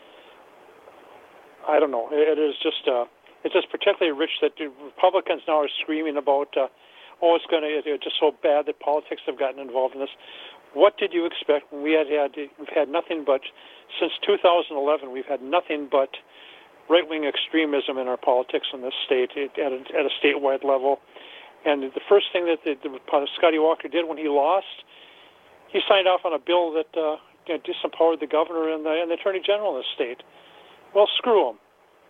I don't know, it is just, uh, it's just particularly rich that the Republicans now are screaming about, uh, oh, it's going to, it's just so bad that politics have gotten involved in this. What did you expect when we had had, we've had nothing but, since two thousand eleven, we've had nothing but right-wing extremism in our politics in this state at a, at a statewide level. And the first thing that the, the, uh, Scotty Walker did when he lost, he signed off on a bill that uh, you know, disempowered the governor and the, and the attorney general in the state. Well, screw him.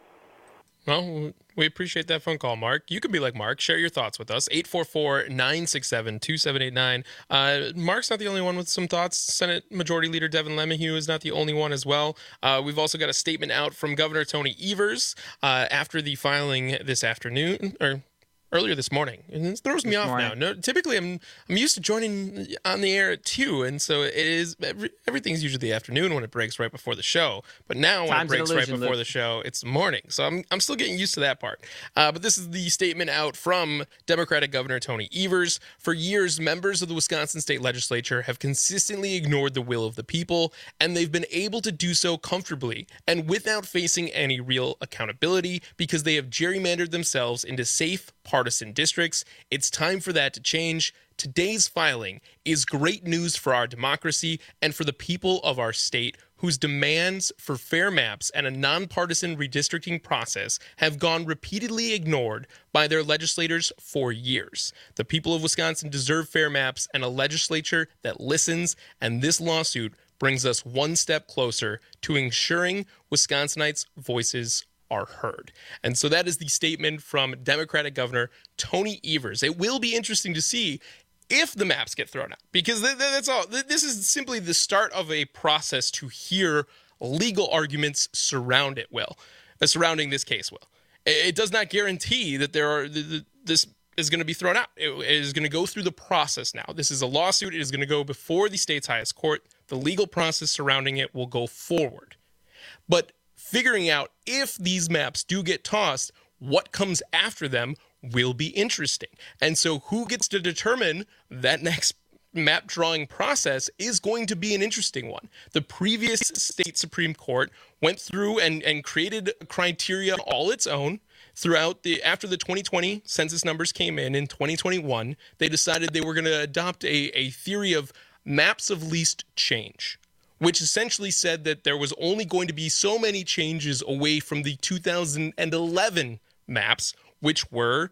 Well, we appreciate that phone call, Mark. You can be like Mark. Share your thoughts with us. eight four four, nine six seven, two seven eight nine. Uh, Mark's not the only one with some thoughts. Senate Majority Leader Devin LeMahieu is not the only one as well. Uh, we've also got a statement out from Governor Tony Evers uh, after the filing this afternoon, or earlier this morning. And it throws me This off morning. now. No, typically, I'm I'm used to joining on the air at two, and so it is every, everything's usually the afternoon when it breaks right before the show. But now when Time's it an breaks illusion, right before Luke. the show, it's the morning. So I'm I'm still getting used to that part. Uh, but this is the statement out from Democratic Governor Tony Evers. For years, members of the Wisconsin State Legislature have consistently ignored the will of the people, and they've been able to do so comfortably and without facing any real accountability because they have gerrymandered themselves into safe partisan districts. It's time for that to change. Today's filing is great news for our democracy and for the people of our state whose demands for fair maps and a nonpartisan redistricting process have gone repeatedly ignored by their legislators for years. The people of Wisconsin deserve fair maps and a legislature that listens, and this lawsuit brings us one step closer to ensuring Wisconsinites' voices are heard. And so that is the statement from Democratic Governor Tony Evers. It will be interesting to see if the maps get thrown out, because th- th- that's all. Th- this is simply the start of a process to hear legal arguments surround it, Will, uh, surrounding this case, Will. It, it does not guarantee that there are th- th- this is going to be thrown out. It, it is going to go through the process now. This is a lawsuit. It is going to go before the state's highest court. The legal process surrounding it will go forward. But figuring out if these maps do get tossed, what comes after them will be interesting. And so who gets to determine that next map drawing process is going to be an interesting one. The previous state Supreme Court went through and, and created criteria all its own throughout the, after the twenty twenty census numbers came in in twenty twenty-one, they decided they were going to adopt a, a theory of maps of least change, which essentially said that there was only going to be so many changes away from the two thousand eleven maps, which were,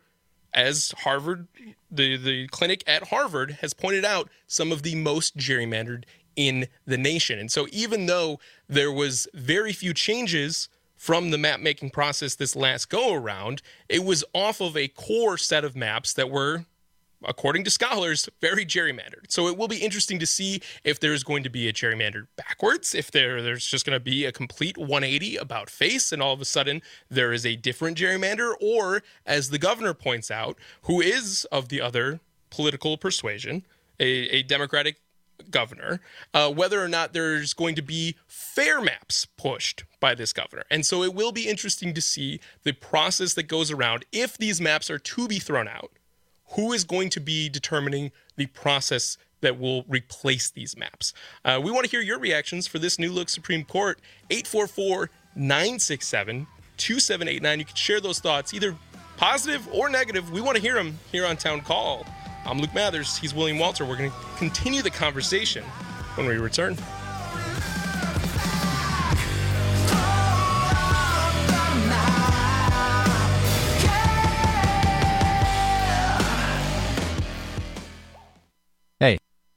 as Harvard, the, the clinic at Harvard has pointed out, some of the most gerrymandered in the nation. And so even though there was very few changes from the map-making process this last go-around, it was off of a core set of maps that were, according to scholars, very gerrymandered. So it will be interesting to see if there's going to be a gerrymandered backwards, if there there's just going to be a complete one eighty about face, and all of a sudden there is a different gerrymander, or, as the governor points out, who is of the other political persuasion, a, a Democratic governor, uh, whether or not there's going to be fair maps pushed by this governor. And so it will be interesting to see the process that goes around if these maps are to be thrown out. Who is going to be determining the process that will replace these maps? Uh, we want to hear your reactions for this new look Supreme Court. eight four four, nine six seven, two seven eight nine. You can share those thoughts, either positive or negative. We want to hear them here on Town Call. I'm Luke Mathers. He's William Walter. We're going to continue the conversation when we return. Hey.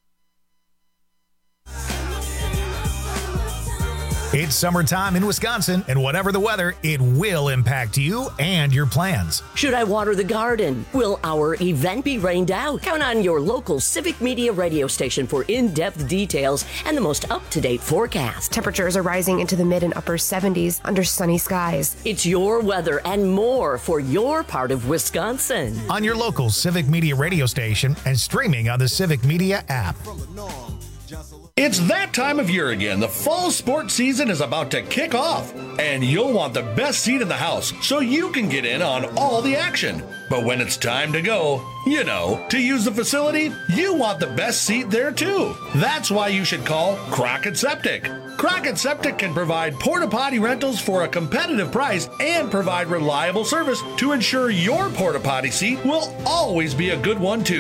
It's summertime in Wisconsin, and whatever the weather, it will impact you and your plans. Should I water the garden? Will our event be rained out? Count on your local Civic Media radio station for in-depth details and the most up-to-date forecast. Temperatures are rising into the mid and upper seventies under sunny skies. It's your weather and more for your part of Wisconsin. On your local Civic Media radio station and streaming on the Civic Media app. It's that time of year again. The fall sports season is about to kick off, and you'll want the best seat in the house so you can get in on all the action. But when it's time to go, you know, to use the facility, you want the best seat there too. That's why you should call Crockett Septic. Crockett Septic can provide porta potty rentals for a competitive price and provide reliable service to ensure your porta potty seat will always be a good one too.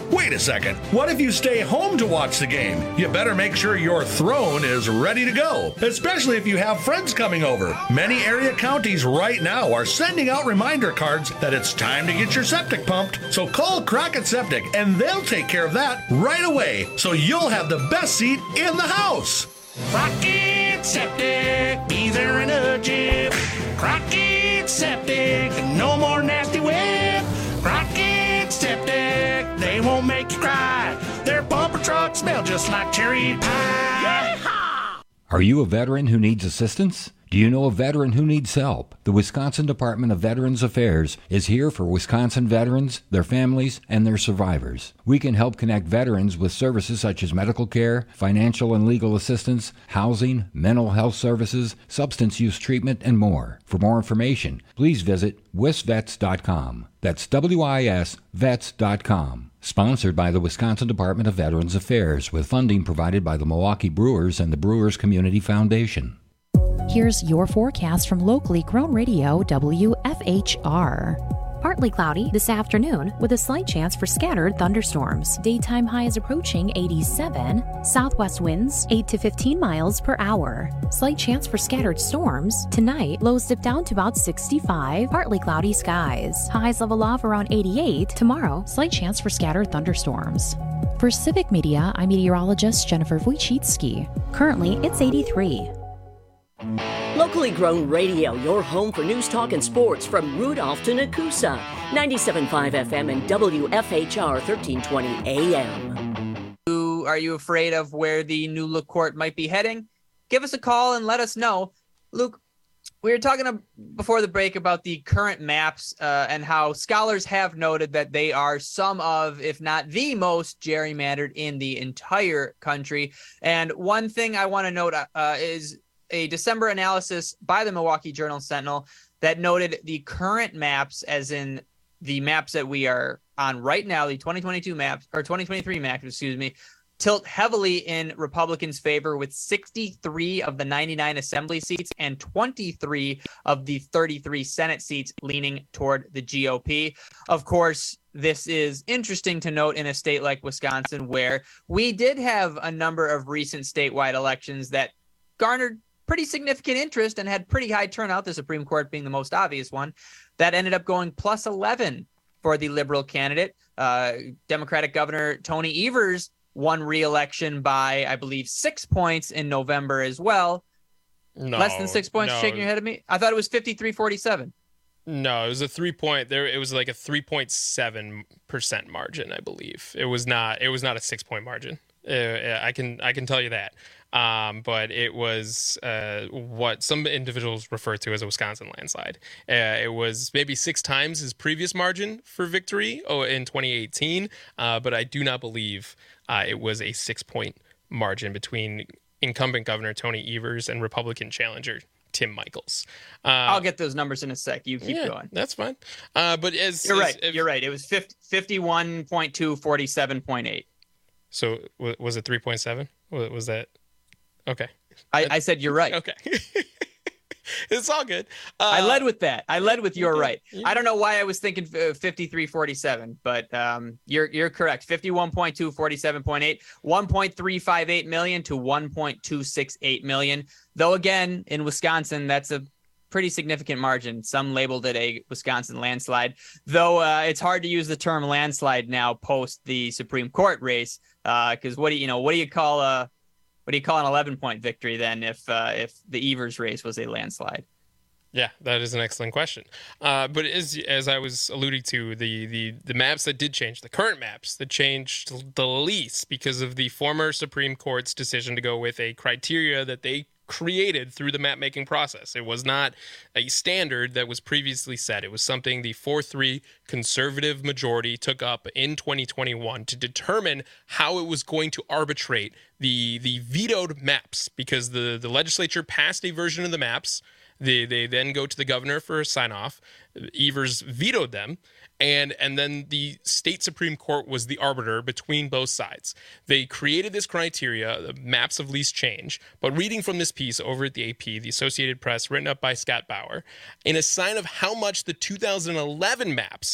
Wait a second. What if you stay home to watch the game? You better make sure your throne is ready to go, especially if you have friends coming over. Many area counties right now are sending out reminder cards that it's time to get your septic pumped. So call Crockett Septic and they'll take care of that right away, so you'll have the best seat in the house. Crockett Septic, be there in a jiff. Crockett Septic, no more nasty whip. Crockett Septic, they won't make you cry. Their bumper trucks smell just like cherry pie. Yeehaw! Are you a veteran who needs assistance? Do you know a veteran who needs help? The Wisconsin Department of Veterans Affairs is here for Wisconsin veterans, their families, and their survivors. We can help connect veterans with services such as medical care, financial and legal assistance, housing, mental health services, substance use treatment, and more. For more information, please visit wisvets dot com. That's W I S vets dot com. Sponsored by the Wisconsin Department of Veterans Affairs, with funding provided by the Milwaukee Brewers and the Brewers Community Foundation. Here's your forecast from locally grown radio W F H R. Partly cloudy this afternoon with a slight chance for scattered thunderstorms. Daytime highs approaching eighty-seven. Southwest winds eight to fifteen miles per hour. Slight chance for scattered storms. Tonight, lows dip down to about sixty-five. Partly cloudy skies. Highs level off around eighty-eight. Tomorrow, slight chance for scattered thunderstorms. For Civic Media, I'm meteorologist Jennifer Wojcicki. Currently, it's eighty-three. Locally grown radio, your home for news, talk, and sports from Rudolph to Nakusa. ninety-seven point five F M and W F H R thirteen twenty A M. Are you afraid of where the new LaCourte might be heading? Give us a call and let us know. Luke, we were talking before the break about the current maps uh, and how scholars have noted that they are some of, if not the most gerrymandered in the entire country. And one thing I want to note uh, is a December analysis by the Milwaukee Journal-Sentinel that noted the current maps, as in the maps that we are on right now, the twenty twenty-two maps, or twenty twenty-three maps, excuse me, tilt heavily in Republicans' favor, with sixty-three of the ninety-nine assembly seats and twenty-three of the thirty-three Senate seats leaning toward the G O P. Of course, this is interesting to note in a state like Wisconsin, where we did have a number of recent statewide elections that garnered pretty significant interest and had pretty high turnout, the Supreme Court being the most obvious one, that ended up going plus eleven for the Liberal candidate. Uh, Democratic Governor Tony Evers won re-election by, I believe, six points in November as well. No, Less than six points, no. shaking your head at me? I thought it was fifty-three forty-seven. No, it was a three point there. It was like a three point seven percent margin, I believe. It was not, it was not a six point margin. Uh, I can, I can tell you that. Um, but it was uh, what some individuals refer to as a Wisconsin landslide. Uh, it was maybe six times his previous margin for victory oh, in twenty eighteen, uh, but I do not believe uh, it was a six-point margin between incumbent Governor Tony Evers and Republican challenger Tim Michels. Uh, I'll get those numbers in a sec. You keep yeah, going. That's fine. Uh, but as You're as, right. If, You're right. It was fifty-one point two, forty-seven point eight. So was it three point seven? Was that... Okay. I, I said you're right. Okay. It's all good. Uh, I led with that. I led with you're okay. right. Yeah. I don't know why I was thinking fifty-three forty-seven, but um, you're you're correct. fifty-one point two, forty-seven point eight, one point three five eight million to one point two six eight million. Though again, in Wisconsin, that's a pretty significant margin. Some labeled it a Wisconsin landslide, though uh, it's hard to use the term landslide now post the Supreme Court race, because uh, what do you, you know what do you call a What do you call an eleven-point victory then if uh, if the Evers race was a landslide? Yeah, that is an excellent question. Uh, but as as I was alluding to, the, the the maps that did change, the current maps that changed the least because of the former Supreme Court's decision to go with a criteria that they created through the map making process. It was not a standard that was previously set. It was something the four three conservative majority took up in twenty twenty-one to determine how it was going to arbitrate the the vetoed maps, because the, the legislature passed a version of the maps. They they then go to the governor for a sign off. Evers vetoed them. And and then the state Supreme Court was the arbiter between both sides. They created this criteria, the maps of least change. But reading from this piece over at the A P, the Associated Press, written up by Scott Bauer, in a sign of how much the two thousand eleven maps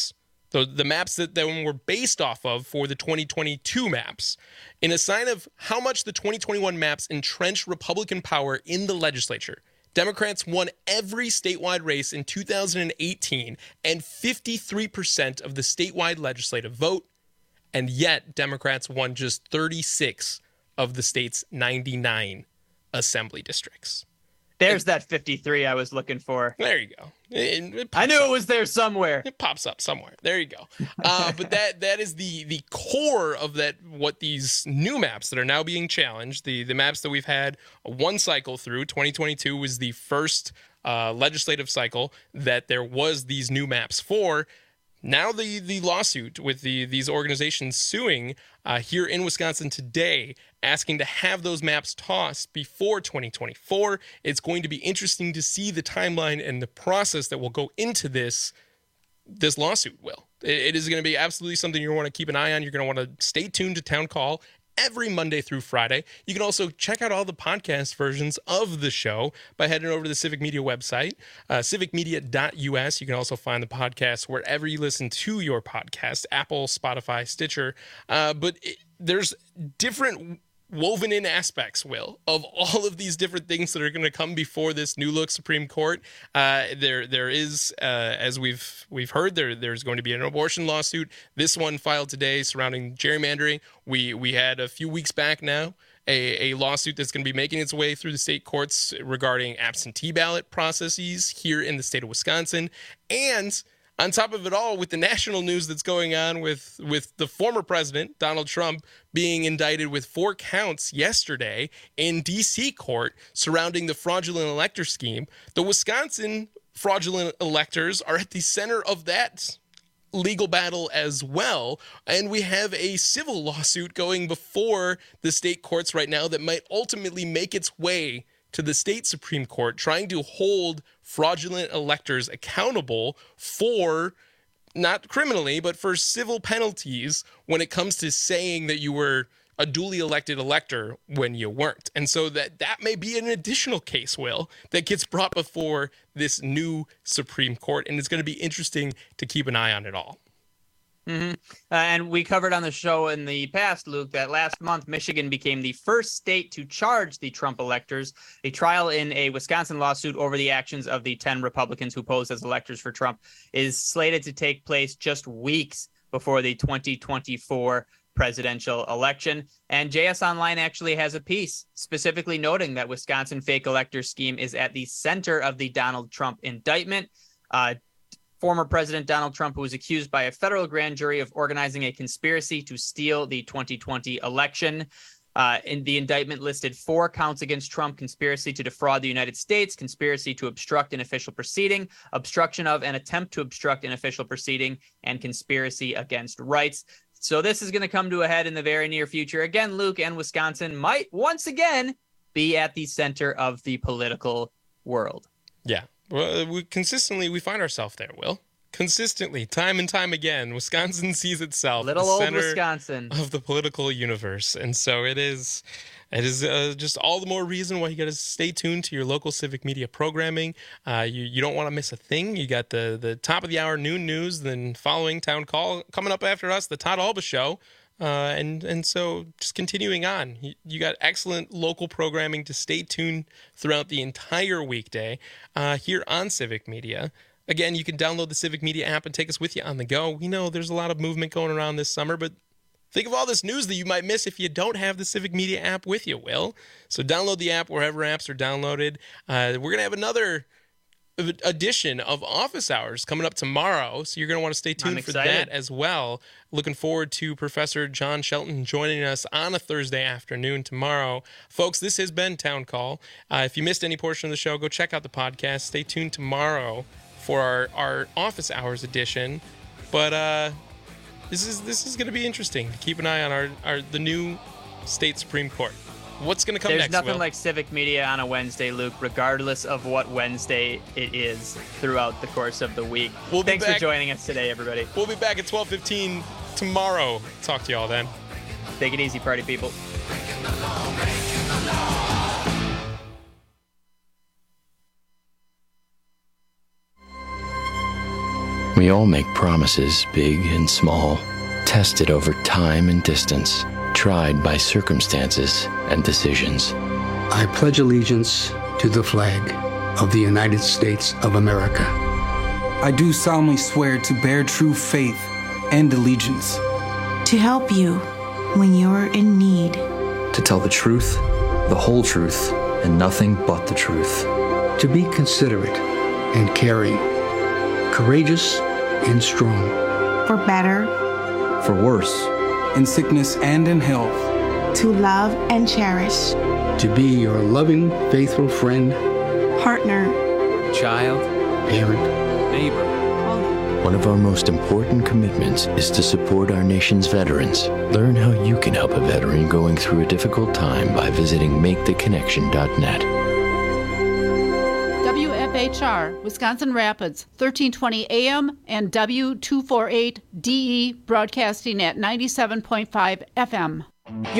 the, the maps that then were based off of for the twenty twenty-two maps, in a sign of how much the twenty twenty-one maps entrench Republican power in the legislature. Democrats won every statewide race in two thousand eighteen and fifty-three percent of the statewide legislative vote, and yet Democrats won just thirty-six of the state's ninety-nine assembly districts. There's that fifty-three I was looking for. There you go. It, it I knew up. it was there somewhere. It pops up somewhere. There you go. Uh, but that that is the the core of that. What these new maps that are now being challenged, the the maps that we've had one cycle through. twenty twenty-two was the first uh, legislative cycle that there was these new maps for. Now the the lawsuit with the these organizations suing uh, here in Wisconsin today, asking to have those maps tossed before twenty twenty-four. It's going to be interesting to see the timeline and the process that will go into this this lawsuit. Will it, it is going to be absolutely something you want to keep an eye on. You're going to want to stay tuned to Town Call every Monday through Friday. You can also check out all the podcast versions of the show by heading over to the Civic Media website, uh, civic media dot u s. You can also find the podcast wherever you listen to your podcast, Apple, Spotify, Stitcher. Uh, but it, there's different woven in aspects, Will, of all of these different things that are going to come before this new look Supreme Court. Uh, there, there is, uh, as we've we've heard, there there's going to be an abortion lawsuit. This one filed today surrounding gerrymandering. We we had a few weeks back now a, a lawsuit that's going to be making its way through the state courts regarding absentee ballot processes here in the state of Wisconsin. And on top of it all, with the national news that's going on with, with the former president, Donald Trump, being indicted with four counts yesterday in D C court surrounding the fraudulent elector scheme, the Wisconsin fraudulent electors are at the center of that legal battle as well. And we have a civil lawsuit going before the state courts right now that might ultimately make its way to the state Supreme Court, trying to hold fraudulent electors accountable for, not criminally, but for civil penalties when it comes to saying that you were a duly elected elector when you weren't. And so that that may be an additional case, Will, that gets brought before this new Supreme Court. And it's going to be interesting to keep an eye on it all. Mm-hmm. Uh, and we covered on the show in the past, Luke, that last month, Michigan became the first state to charge the Trump electors. A trial in a Wisconsin lawsuit over the actions of the ten Republicans who posed as electors for Trump is slated to take place just weeks before the twenty twenty-four presidential election. And J S Online actually has a piece specifically noting that Wisconsin fake elector scheme is at the center of the Donald Trump indictment. Uh, Former President Donald Trump, who was accused by a federal grand jury of organizing a conspiracy to steal the twenty twenty election. Uh, in the indictment listed four counts against Trump: conspiracy to defraud the United States, conspiracy to obstruct an official proceeding, obstruction of an attempt to obstruct an official proceeding, and conspiracy against rights. So this is going to come to a head in the very near future. Again, Luke, and Wisconsin might once again be at the center of the political world. Yeah. Well, we consistently, we find ourselves there, Will. Consistently, time and time again, Wisconsin sees itself Little the old center Wisconsin of the political universe. And so it is, it is uh, just all the more reason why you got to stay tuned to your local civic media programming. Uh, you, you don't want to miss a thing. You got the, the top of the hour noon news, then following Town Call. Coming up after us, the Todd Alba Show. Uh, and and so just continuing on, you, you got excellent local programming to stay tuned throughout the entire weekday uh, here on Civic Media. Again, you can download the Civic Media app and take us with you on the go. We know there's a lot of movement going around this summer, but think of all this news that you might miss if you don't have the Civic Media app with you, Will. So download the app wherever apps are downloaded. Uh, we're going to have another edition of Office Hours coming up tomorrow, so you're going to want to stay tuned for that as well. Looking forward to Professor John Shelton joining us on a Thursday afternoon tomorrow. Folks, this has been Town Call. Uh, if you missed any portion of the show, go check out the podcast. Stay tuned tomorrow for our, our Office Hours edition. But uh, this is this is going to be interesting. Keep an eye on our, our the new state Supreme Court. What's going to come There's next, nothing Will? like Civic Media on a Wednesday, Luke, regardless of what Wednesday it is throughout the course of the week. We'll Thanks back, for joining us today, everybody. We'll be back at twelve fifteen tomorrow. Talk to y'all then. Take it easy, party people. We all make promises, big and small, tested over time and distance, tried by circumstances and decisions. I pledge allegiance to the flag of the United States of America. I do solemnly swear to bear true faith and allegiance. To help you when you're in need. To tell the truth, the whole truth, and nothing but the truth. To be considerate and caring, courageous and strong. For better. For worse. In sickness and in health. To love and cherish. To be your loving, faithful friend. Partner. Child. Parent. Neighbor. One of our most important commitments is to support our nation's veterans. Learn how you can help a veteran going through a difficult time by visiting make the connection dot net. W F H R, Wisconsin Rapids, thirteen twenty A M and W two forty-eight D E broadcasting at ninety-seven point five F M.